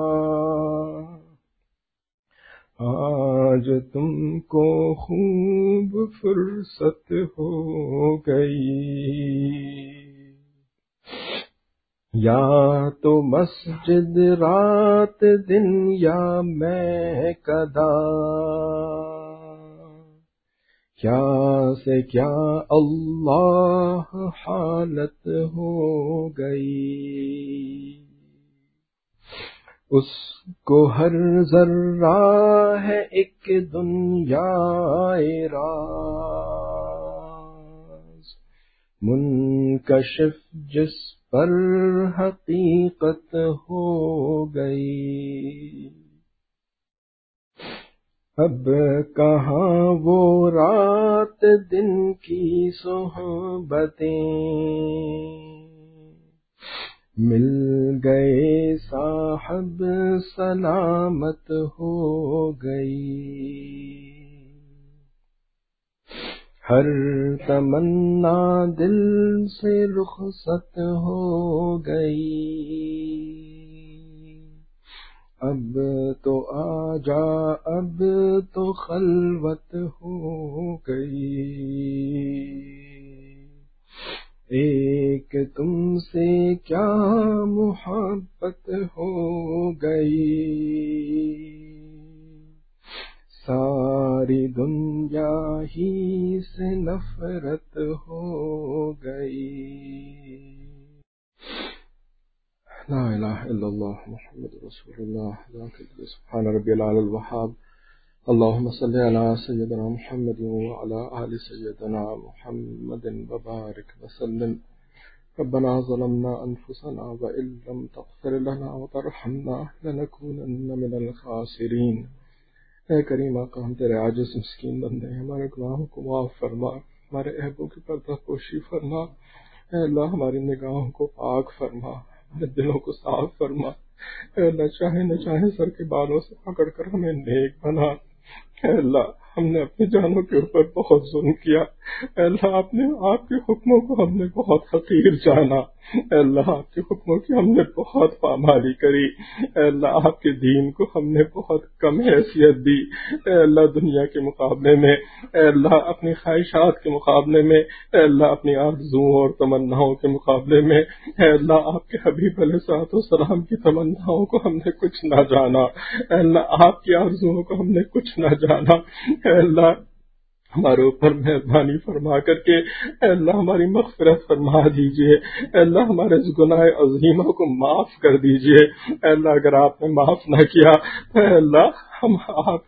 S1: آج تم کو خوب فرصت ہو گئی، یا تو مسجد رات دن یا میں کدا، کیا سے کیا اللہ حالت ہو گئی، اس کو ہر ذرہ ہے ایک دنیا راز، منکشف جس پر حقیقت ہو گئی، اب کہاں وہ رات دن کی صحبتیں، مل گئے صاحب سلامت ہو گئی، ہر تمنا دل سے رخصت ہو گئی، اب تو آ جا اب تو خلوت ہو گئی، ایک تم سے کیا محبت ہو گئی، ساری دنیا ہی سے نفرت ہو گئی۔ لا الہ الا اللہ محمد رسول اللہ۔ سبحان ربی العلی الوہاب۔ اللہم صلی علی سیدنا محمد وعلی آل سیدنا محمد وبارک وسلم۔ ربنا ظلمنا انفسنا وإن لم تغفر لنا وترحمنا لنكونن من الخاسرین۔ اے کریم آقا، ہم تیرے عاجز مسکین بندے ہیں، ہمارے گناہوں کو معاف فرما، ہمارے عیبوں کی پردہ پوشی فرما۔ اے اللہ ہماری نگاہوں کو پاک فرما، ہمارے دلوں کو صاف فرما۔ اے اللہ چاہے نہ چاہے سر کے بالوں سے پکڑ کر ہمیں نیک بنا۔ اے اللہ ہم نے اپنی جانوں کے اوپر بہت ظلم کیا، اے اللہ آپ کے حکموں کو ہم نے بہت حقیر جانا، اے اللہ آپ کے حکموں کی ہم نے بہت پامالی کری، اے اللہ آپ کے دین کو ہم نے بہت کم حیثیت دی، اے اللہ دنیا کے مقابلے میں، اے اللہ اپنی خواہشات کے مقابلے میں، اے اللہ اپنی آرزوؤں اور تمناؤں کے مقابلے میں، اے اللہ آپ کے حبیب علیہ الصلوۃ والسلام کی تمناؤں کو ہم نے کچھ نہ جانا، اے اللہ آپ کی آرزوؤں کو ہم نے کچھ نہ جانا۔ اے اللہ ہمارے اوپر مہربانی فرما کر کے اے اللہ ہماری مغفرت فرما دیجئے، اے اللہ ہمارے گناہ عظیموں کو معاف کر دیجئے، اے اللہ اگر آپ نے معاف نہ کیا تو اے اللہ ہم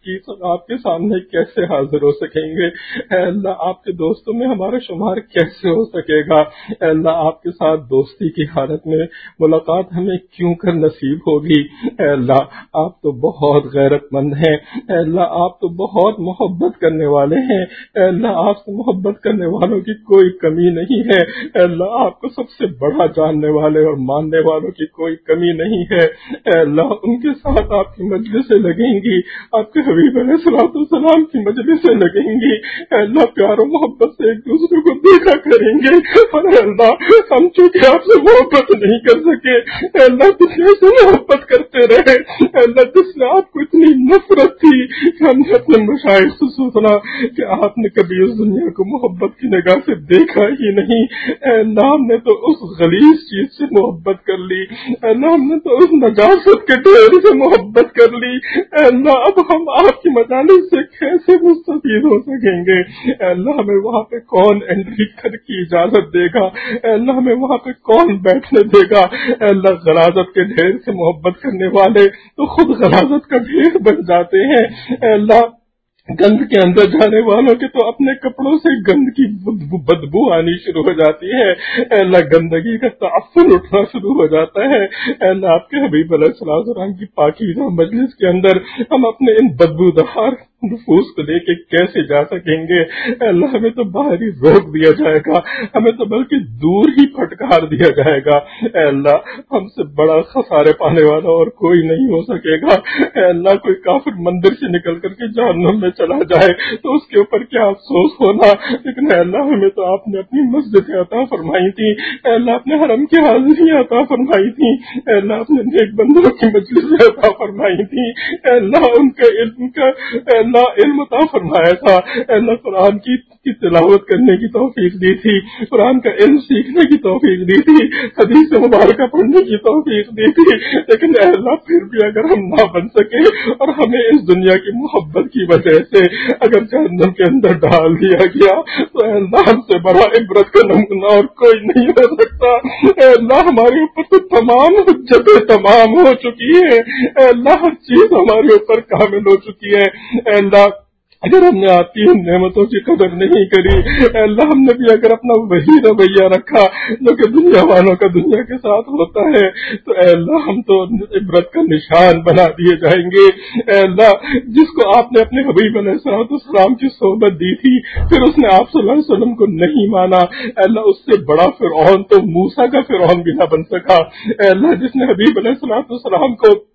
S1: آپ کے سامنے کیسے حاضر ہو سکیں گے؟ اے اللہ آپ کے دوستوں میں ہمارا شمار کیسے ہو سکے گا؟ اے اللہ آپ کے ساتھ دوستی کی حالت میں ملاقات ہمیں کیوں کر نصیب ہوگی؟ اے اللہ آپ تو بہت غیرت مند ہیں، اے اللہ آپ تو بہت محبت کرنے والے ہیں، اے اللہ آپ سے محبت کرنے والوں کی کوئی کمی نہیں ہے، اے اللہ آپ کو سب سے بڑا جاننے والے اور ماننے والوں کی کوئی کمی نہیں ہے، اے اللہ ان کے ساتھ آپ کی مجلسیں لگیں گی، آپ کے حبیب علیہ الصلوۃ والسلام کی مجلسیں لگیں گی، اے اللہ پیار و محبت سے ایک دوسرے کو دیکھا کریں گے، اور اے اللہ ہم چونکہ آپ سے محبت نہیں کر سکے، اے اللہ دوسرے سے محبت کرتے رہے، اے اللہ جس سے آپ کو اتنی نفرت تھی کہ ہم نے اپنے مشائخ سے سنا کہ آپ نے کبھی اس دنیا کو محبت کی نگاہ سے دیکھا ہی نہیں، اے اللہ ہم نے تو اس غلیظ چیز سے محبت کر لی، اے اللہ ہم نے تو اس نجاست کے ڈھیر سے محبت کر لی، اے اللہ اب ہم آپ کی مجالس سے کیسے مستفید ہو سکیں گے؟ اے اللہ ہمیں وہاں پہ کون انٹری کی اجازت دے گا؟ اے اللہ ہمیں وہاں پہ کون بیٹھنے دے گا؟ اے اللہ غلاظت کے ڈھیر سے محبت کرنے والے تو خود غلاظت کا ڈھیر بن جاتے ہیں، اے اللہ گند کے اندر جانے والوں کے تو اپنے کپڑوں سے گند کی بدبو آنی شروع ہو جاتی ہے، اے اللہ گندگی کا تعفن اٹھنا شروع ہو جاتا ہے، اے اللہ آپ کے حبیب علیہ الصلوۃ والسلام کی پاکیزہ مجلس کے اندر ہم اپنے ان بدبودار نفوس کو لے کے کیسے جا سکیں گے؟ اے اللہ ہمیں تو باہر ہی روک دیا جائے گا، ہمیں تو بلکہ دور ہی پھٹکار دیا جائے گا، اے اللہ ہم سے بڑا خسارے پانے والا اور کوئی نہیں ہو سکے گا، اے اللہ کوئی کافر مندر سے نکل کر کے جہنم میں چلا جائے تو اس کے اوپر کیا افسوس ہونا، لیکن اے اللہ ہمیں تو آپ نے اپنی مسجد عطا فرمائی تھی، اے اللہ اپنے حرم کی حاضری عطا فرمائی تھی، اے اللہ اپنے نیک بندوں کی مجلس عطا فرمائی تھی، اے اللہ ان کا علم کا اے اللہ علم عطا فرمایا تھا، اے اللہ قرآن کی تلاوت کرنے کی توفیق دی تھی، قرآن کا علم سیکھنے کی توفیق دی تھی، حدیث مبارکہ پڑھنے کی توفیق دی تھی، لیکن اے اللہ پھر بھی اگر ہم نہ بن سکے اور ہمیں اس دنیا کی محبت کی وجہ سے اگر جہنم کے اندر ڈال دیا گیا تو اے اللہ ہم سے بڑا عبرت کا نمونہ اور کوئی نہیں ہو سکتا، اے اللہ ہمارے اوپر تو تمام حجتیں تمام ہو چکی ہیں، اے اللہ ہر چیز ہمارے اوپر کامل ہو چکی ہے، اے اللہ اگر ہم نے آپ کی ان نعمتوں کی قدر نہیں کری، اے اللہ ہم نے بھی اگر اپنا وہی رویہ رکھا جو کہ دنیا والوں کا دنیا کے ساتھ ہوتا ہے تو اے اللہ ہم تو عبرت کا نشان بنا دیے جائیں گے، اے اللہ جس کو آپ نے اپنے حبیب علیہ السلام کی صحبت دی تھی پھر اس نے آپ صلی اللہ علیہ وسلم کو نہیں مانا، اے اللہ اس سے بڑا فرعون تو موسیٰ کا فرعون بھی نہ بن سکا، اے اللہ جس نے حبیب علیہ السلام کو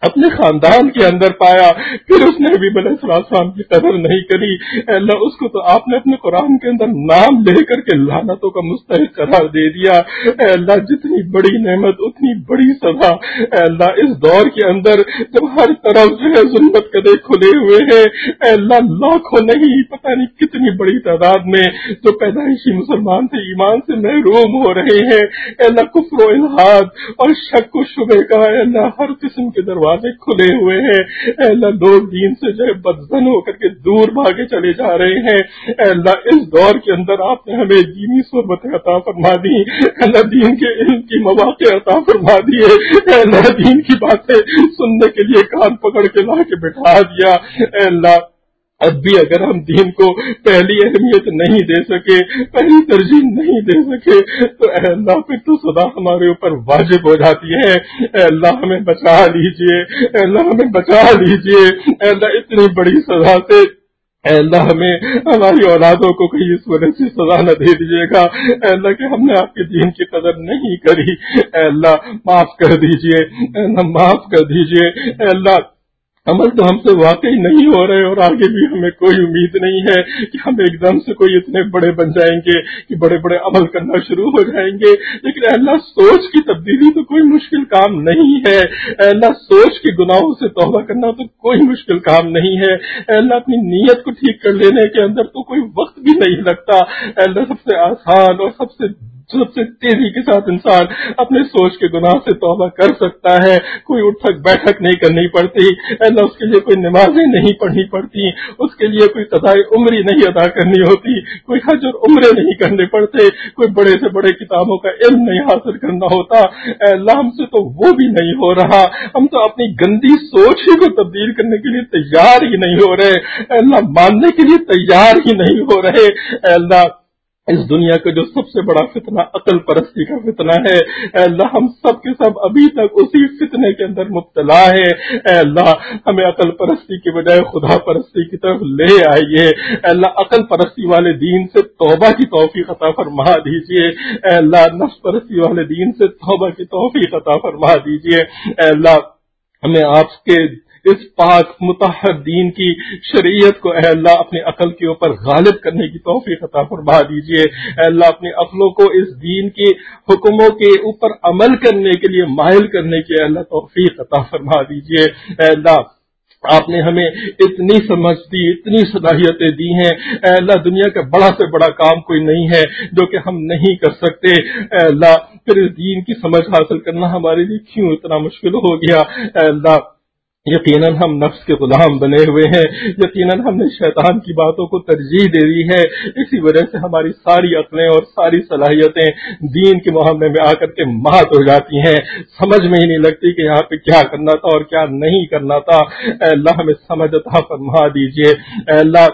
S1: اپنے خاندان کے اندر پایا، پھر اس نے حبیب علیہ السلام کی قدر نہیں کری، اے اللہ اس کو تو آپ نے اپنے قرآن کے اندر نام لے کر کے لعنتوں کا مستحق قرار دے دیا۔ اے اللہ جتنی بڑی نعمت اتنی بڑی سزا۔ اے اللہ اس دور کے اندر جب ہر طرف جو ہے ظلمت قدے کھلے ہوئے ہیں، اے اللہ لاکھوں نہیں پتہ نہیں کتنی بڑی تعداد میں جو پیدائشی مسلمان تھے ایمان سے محروم ہو رہے ہیں، اے اللہ کفر و الحاد اور شک و شبہ کا اے اللہ ہر قسم کے دروازے کھلے ہوئے ہیں، اے اللہ لوگ دین سے جو ہے بدزن ہو کر کے دور بھاگے چلے جا رہے ہیں۔ اے اللہ اس دور کے اندر آپ نے ہمیں دینی صحبت عطا فرما دی، اے اللہ دین کے علم کی مواقع عطا فرما دیے، اے اللہ دین کی باتیں سننے کے لیے کان پکڑ کے لا کے بٹھا دیا۔ اے اللہ اب بھی اگر ہم دین کو پہلی اہمیت نہیں دے سکے، پہلی ترجیح نہیں دے سکے، تو اے اللہ پھر تو سدا ہمارے اوپر واجب ہو جاتی ہے۔ اے اللہ ہمیں بچا لیجئے، اے اللہ ہمیں بچا لیجئے، اے اللہ اتنی بڑی سزا سے اے اللہ ہمیں ہماری اولادوں کو کہیں اس وجہ سے سزا نہ دے دیجیے گا، اے اللہ کہ ہم نے آپ کے دین کی قدر نہیں کری۔ اے اللہ معاف کر دیجئے، اے اللہ معاف کر دیجئے۔ اے اللہ عمل تو ہم سے واقعی نہیں ہو رہے اور آگے بھی ہمیں کوئی امید نہیں ہے کہ ہم ایک دم سے کوئی اتنے بڑے بن جائیں گے کہ بڑے بڑے عمل کرنا شروع ہو جائیں گے، لیکن اے اللہ سوچ کی تبدیلی تو کوئی مشکل کام نہیں ہے۔ اے اللہ سوچ کے گناہوں سے توبہ کرنا تو کوئی مشکل کام نہیں ہے۔ اے اللہ اپنی نیت کو ٹھیک کر لینے کے اندر تو کوئی وقت بھی نہیں لگتا۔ اے اللہ سب سے آسان اور سب سے تیزی کے ساتھ انسان اپنے سوچ کے گناہ سے توبہ کر سکتا ہے، کوئی اٹھک بیٹھک نہیں کرنی پڑتی، اللہ اس کے لیے کوئی نمازیں نہیں پڑھنی پڑتی، اس کے لیے کوئی قضاء عمری نہیں ادا کرنی ہوتی، کوئی حج اور عمرے نہیں کرنے پڑتے، کوئی بڑے سے بڑے کتابوں کا علم نہیں حاصل کرنا ہوتا۔ اے اللہ ہم سے تو وہ بھی نہیں ہو رہا، ہم تو اپنی گندی سوچ ہی کو تبدیل کرنے کے لیے تیار ہی نہیں ہو رہے، اے اللہ ماننے کے لیے تیار ہی نہیں ہو رہے۔ اے اللہ اس دنیا کا جو سب سے بڑا فتنہ عقل پرستی کا فتنہ ہے، اے اللہ ہم سب کے سب ابھی تک اسی فتنے کے اندر مبتلا ہے۔ اے اللہ ہمیں عقل پرستی کے بجائے خدا پرستی کی طرف لے آئیے۔ اے اللہ عقل پرستی والے دین سے توبہ کی توفیق عطا فرما دیجئے۔ اے اللہ نفس پرستی والے دین سے توبہ کی توفیق عطا فرما دیجئے۔ اے اللہ ہمیں آپ کے اس پاک مطہر دین کی شریعت کو اے اللہ اپنی عقل کے اوپر غالب کرنے کی توفیق عطا فرما دیجئے۔ اے اللہ اپنی عقلوں کو اس دین کے حکموں کے اوپر عمل کرنے کے لیے مائل کرنے کی اے اللہ توفیق عطا فرما دیجئے۔ اے اللہ آپ نے ہمیں اتنی سمجھ دی، اتنی صلاحیتیں دی ہیں، اے اللہ دنیا کا بڑا سے بڑا کام کوئی نہیں ہے جو کہ ہم نہیں کر سکتے۔ اے اللہ پھر اس دین کی سمجھ حاصل کرنا ہمارے لیے کیوں اتنا مشکل ہو گیا؟ اے اللہ یقیناً ہم نفس کے غلام بنے ہوئے ہیں، یقیناً ہم نے شیطان کی باتوں کو ترجیح دے دی ہے، اسی وجہ سے ہماری ساری عقلیں اور ساری صلاحیتیں دین کے معاملے میں آ کر کے مات ہو جاتی ہیں، سمجھ میں ہی نہیں لگتی کہ یہاں پہ کیا کرنا تھا اور کیا نہیں کرنا تھا۔ اے اللہ ہمیں سمجھ عطا فرما دیجئے۔ اے اللہ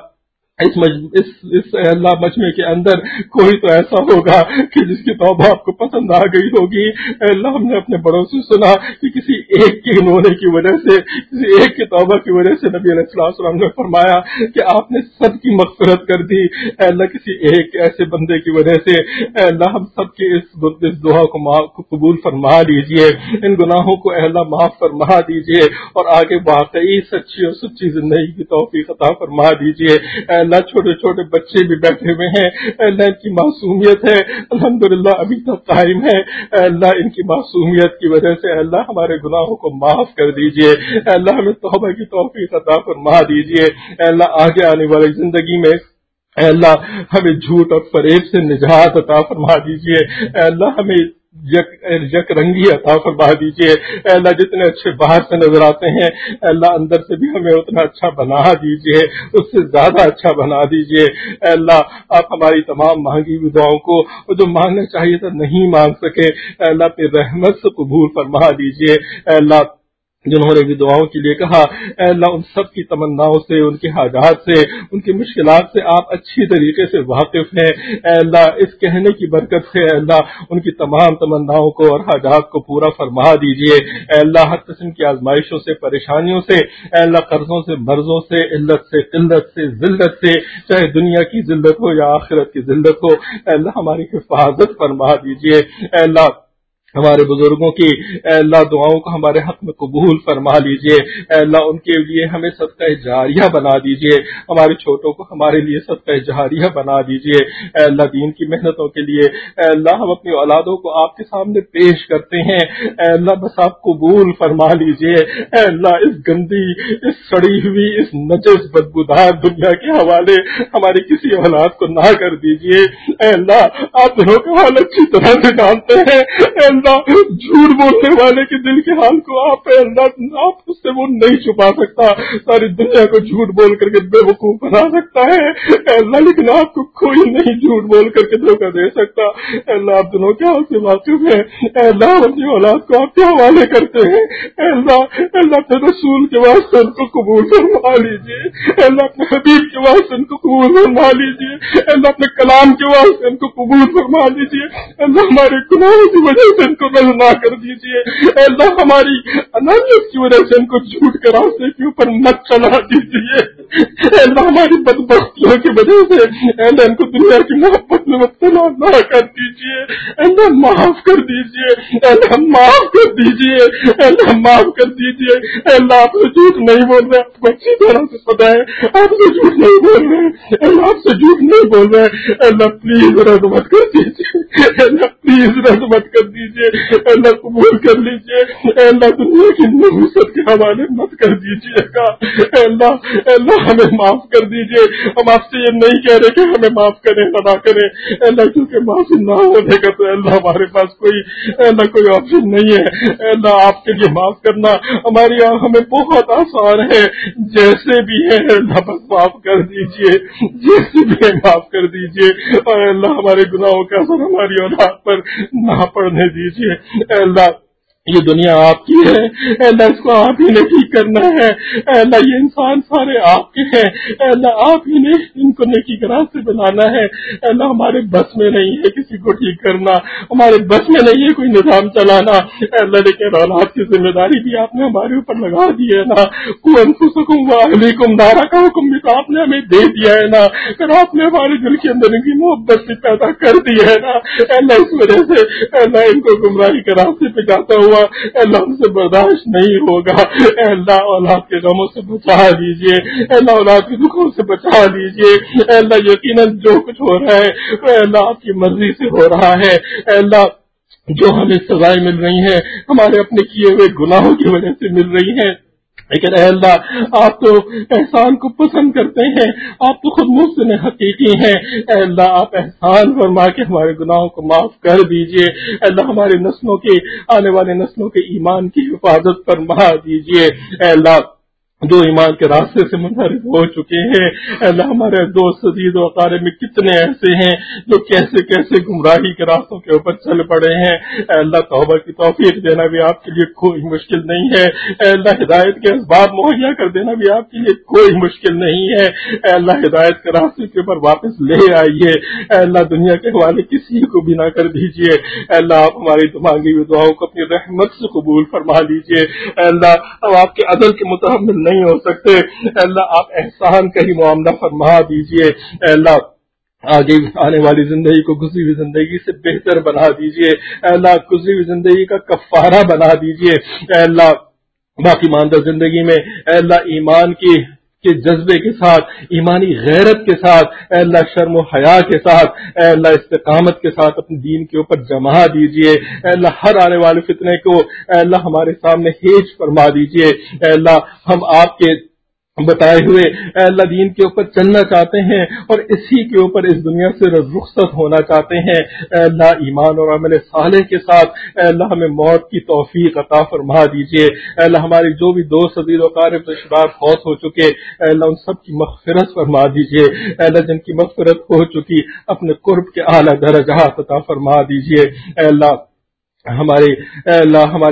S1: اس اللہ مجمع کے اندر کوئی تو ایسا ہوگا کہ جس کی توبہ آپ کو پسند آ گئی ہوگی۔ اے اللہ ہم نے اپنے بڑوں سے سنا کہ کسی ایک کے ہونے کی وجہ سے، کسی ایک کی توبہ کی وجہ سے نبی علیہ السلام نے فرمایا کہ آپ نے سب کی مغفرت کر دی۔ اے اللہ کسی ایک ایسے بندے کی وجہ سے اے اللہ ہم سب کے اس دعا کو قبول فرما لیجئے، ان گناہوں کو اے اللہ معاف فرما دیجئے اور آگے واقعی سچی اور سچی زندگی کی توفیق عطا فرما دیجئے۔ اے اللہ چھوٹے چھوٹے بچے بھی بیٹھے ہوئے ہیں، اے اللہ ان کی معصومیت ہے الحمدللہ ابھی تک قائم ہے، اے اللہ ان کی معصومیت کی وجہ سے اے اللہ ہمارے گناہوں کو معاف کر دیجئے۔ اے اللہ ہمیں توبہ کی توفیق عطا فرما دیجئے۔ اے اللہ آگے آنے والی زندگی میں اے اللہ ہمیں جھوٹ اور فریب سے نجات عطا فرما دیجئے۔ اے اللہ ہمیں یک رنگی عطا فرما دیجئے۔ اے اللہ جتنے اچھے باہر سے نظر آتے ہیں اے اللہ اندر سے بھی ہمیں اتنا اچھا بنا دیجئے، اس سے زیادہ اچھا بنا دیجئے۔ اے اللہ آپ ہماری تمام مانگی ہوئی دعاؤں کو جو مانگنا چاہیے تھا نہیں مانگ سکے، اے اللہ اپنی رحمت سے قبول فرما دیجئے۔ اے اللہ جنہوں نے بھی دعاؤں کے لیے کہا اے اللہ ان سب کی تمناؤں سے، ان کے حاجات سے، ان کی مشکلات سے آپ اچھی طریقے سے واقف ہیں۔ اے اللہ اس کہنے کی برکت سے اے اللہ ان کی تمام تمناؤں کو اور حاجات کو پورا فرما دیجئے۔ اے اللہ ہر قسم کی آزمائشوں سے، پریشانیوں سے، اے اللہ قرضوں سے، مرضوں سے، علت سے، قلت سے، ذلت سے، چاہے دنیا کی ذلت ہو یا آخرت کی ذلت ہو، اے اللہ ہماری حفاظت فرما دیجئے۔ اے اللہ ہمارے بزرگوں کی اے اللہ دعاؤں کو ہمارے حق میں قبول فرما لیجئے، اے اللہ ان کے لیے ہمیں صدقہ جاریہ بنا دیجئے، ہمارے چھوٹوں کو ہمارے لیے صدقہ جاریہ بنا دیجئے، اے اللہ دین کی محنتوں کے لیے اے اللہ ہم اپنی اولادوں کو آپ کے سامنے پیش کرتے ہیں، اے اللہ بس آپ قبول فرما لیجئے، اے اللہ اس گندی، اس سڑی ہوئی، اس نجس بدبودار دنیا کے حوالے ہماری کسی اولاد کو نہ کر دیجئے، اے اللہ آپ دنوں کا حال اچھی طرح سے جانتے ہیں، اے اللہ جھوٹ بولنے والے کے دل کے حال کو آپ اے اللہ آپ اس سے وہ نہیں چھپا سکتا، ساری دنیا کو جھوٹ بول کر کے بے وقوف بنا سکتا ہے اے اللہ، لیکن آپ کو کوئی نہیں جھوٹ بول کر کے دھوکہ دے سکتا، اے اللہ آپ دنوں کے حال سے واقف ہیں، اے اللہ اپنی اولاد کو آپ کے حوالے کرتے ہیں، اے اللہ اپنے رسول کے واسطے ان کو قبول فرما لیجیے، اے اللہ اپنے حبیب کے واسطے ان کو قبول فرما لیجیے، اے اللہ اپنے کلام کے واسطے ان کو قبول فرما لیجیے، اے اللہ ہمارے گناہوں کی وجہ سے ان کو نہ کر دیجیے، اے اللہ ہماری انانیت کی وجہ سے ان کو جھوٹ کے راستے کے اوپر مت چلا دیجیے، اے اللہ ہماری بدبختیوں کی وجہ سے اے اللہ ان کو دنیا کی محبت میں مبتلا نہ کر دیجیے، اے اللہ معاف کر دیجیے، اے اللہ معاف کر دیجیے، اے اللہ معاف کر دیجیے، اے اللہ آپ سے جھوٹ نہیں بول رہے، آپ کو اچھی طرح سے پتہ ہے آپ سے جھوٹ نہیں بول رہے، اے اللہ آپ سے جھوٹ نہیں بول رہے، اے اللہ پلیز رد مت کر دیجیے، اے اللہ پلیز رد مت کر دیجیے، اے اللہ قبول کر لیجیے، اے اللہ دنیا کی نحوست کے حوالے مت کر دیجیے گا، اے اللہ ہمیں معاف کر دیجیے، ہم آپ سے یہ نہیں کہہ رہے کہ ہمیں معاف کریں نہ کریں، اے اللہ کیونکہ معافی نہ ہونے کا تو اے اللہ ہمارے پاس کوئی آپشن نہیں ہے، اے اللہ آپ کے لیے معاف کرنا ہماری ہمیں بہت آسان ہے، جیسے بھی ہے اللہ بس معاف کر دیجیے، جیسے بھی ہے معاف کر دیجیے، اور اے اللہ ہمارے گناہوں کا اثر ہماری اولاد پر نہ پڑنے دیجیے، اے اللہ یہ دنیا آپ کی ہے، اے اللہ اس کو آپ ہی نے ٹھیک کرنا ہے، اے اللہ یہ انسان سارے آپ کے ہیں، اے اللہ آپ ہی نے ان کو نیکی کے راستے بنانا ہے، اے اللہ ہمارے بس میں نہیں ہے کسی کو ٹھیک کرنا، ہمارے بس میں نہیں ہے کوئی نظام چلانا، اے اللہ لیکن اولاد کی ذمہ داری بھی آپ نے ہمارے اوپر لگا دی ہے نا، انفسکم واہلیکم نارا کا حکم بھی تو آپ نے ہمیں دے دیا ہے نا، پھر آپ نے ہمارے دل کے اندر ان کی محبت بھی پیدا کر دی ہے نا، اے اللہ اس وجہ سے اے اللہ ان کو گمراہی کے راستے پہ جاتا ہوا اے اللہ ہم سے برداشت نہیں ہوگا، اے اللہ اولاد کے غموں سے بچا لیجیے، اے اللہ اولاد کے دکھوں سے بچا لیجیے، اے اللہ یقیناً جو کچھ ہو رہا ہے اے اللہ آپ کی مرضی سے ہو رہا ہے، اے اللہ جو ہمیں سزائیں مل رہی ہیں ہمارے اپنے کیے ہوئے گناہوں کی وجہ سے مل رہی ہیں، لیکن اے اللہ آپ تو احسان کو پسند کرتے ہیں، آپ تو خود محسن حقیقی ہیں، اے اللہ آپ احسان فرما کے ہمارے گناہوں کو معاف کر دیجئے، اے اللہ ہمارے نسلوں کی آنے والے نسلوں کے ایمان کی حفاظت فرما دیجئے، اے اللہ جو ایمان کے راستے سے منحرف ہو چکے ہیں، اے اللہ ہمارے دوست عزیز و اقارب میں کتنے ایسے ہیں جو کیسے کیسے گمراہی کے راستوں کے اوپر چل پڑے ہیں، اے اللہ توبہ کی توفیق دینا بھی آپ کے لیے کوئی مشکل نہیں ہے، اے اللہ ہدایت کے اسباب مہیا کر دینا بھی آپ کے لیے کوئی مشکل نہیں ہے، اے اللہ ہدایت کے راستے کے اوپر واپس لے آئیے، اے اللہ دنیا کے حوالے کسی کو بھی نہ کر دیجیے، اے اللہ آپ ہماری مانگی ہوئی دعاؤں کو اپنی رحمت سے قبول فرما لیجیے، اے اللہ ہم آپ کے عدل کے متحمل نہیں ہو سکتے، اے اللہ آپ احسان کا ہی معاملہ فرما دیجیے، اے اللہ آگے آنے والی زندگی کو گزری ہوئی زندگی سے بہتر بنا دیجیے، اے اللہ گزری ہوئی زندگی کا کفارہ بنا دیجیے، اے اللہ باقی ماندہ زندگی میں اے اللہ ایمان کے جذبے کے ساتھ، ایمانی غیرت کے ساتھ، اے اللہ شرم و حیا کے ساتھ، اے اللہ استقامت کے ساتھ اپنے دین کے اوپر جما دیجیے، اے اللہ ہر آنے والے فتنے کو اے اللہ ہمارے سامنے ہیج فرما دیجیے، اے اللہ ہم آپ کے بتائے ہوئے اے اللہ دین کے اوپر چلنا چاہتے ہیں اور اسی کے اوپر اس دنیا سے رخصت ہونا چاہتے ہیں، اے اللہ ایمان اور عمل صالح کے ساتھ اے اللہ ہمیں موت کی توفیق عطا فرما دیجیے، اے اللہ ہمارے جو بھی دوست عزیز و اقارب رشتہ دار فوت ہو چکے اے اللہ ان سب کی مغفرت فرما دیجیے، اے اللہ جن کی مغفرت ہو چکی اپنے قرب کے اعلیٰ درجات عطا فرما دیجیے، اے اللہ اے اللہ ہمارے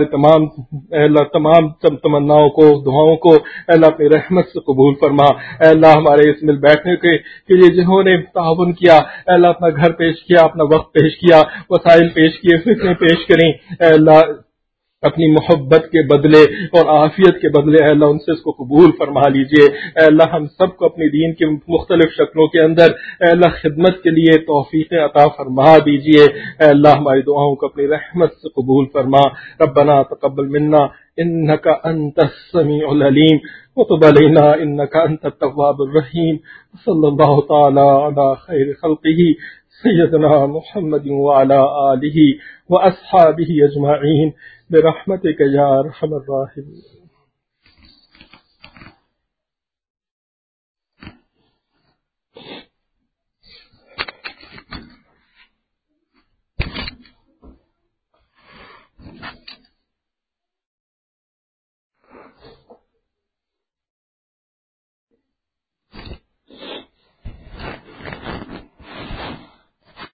S1: تمام تمناؤں کو دعاؤں کو اے اللہ اپنی رحمت سے قبول فرما، اے اللہ ہمارے اس مل بیٹھنے کے لیے جنہوں نے تعاون کیا اے اللہ اپنا گھر پیش کیا، اپنا وقت پیش کیا، وسائل پیش کیے، فکریں پیش کریں، اے اللہ اپنی محبت کے بدلے اور عافیت کے بدلے اے اللہ ان سے اس کو قبول فرما لیجئے۔ اے اللہ ہم سب کو اپنی دین کی مختلف شکلوں کے اندر اے اللہ خدمت کے لیے توفیق عطا فرما دیجئے۔ اے اللہ ہماری دعاؤں کو اپنی رحمت سے قبول فرما۔ ربنا تقبل منا انك انت السميع العليم وتب علينا انك انت التواب الرحيم صلى الله تعالى على خير خلقه سيدنا محمد وعلى آله وأصحابه أجمعين برحمتك يا أرحم الراحمين۔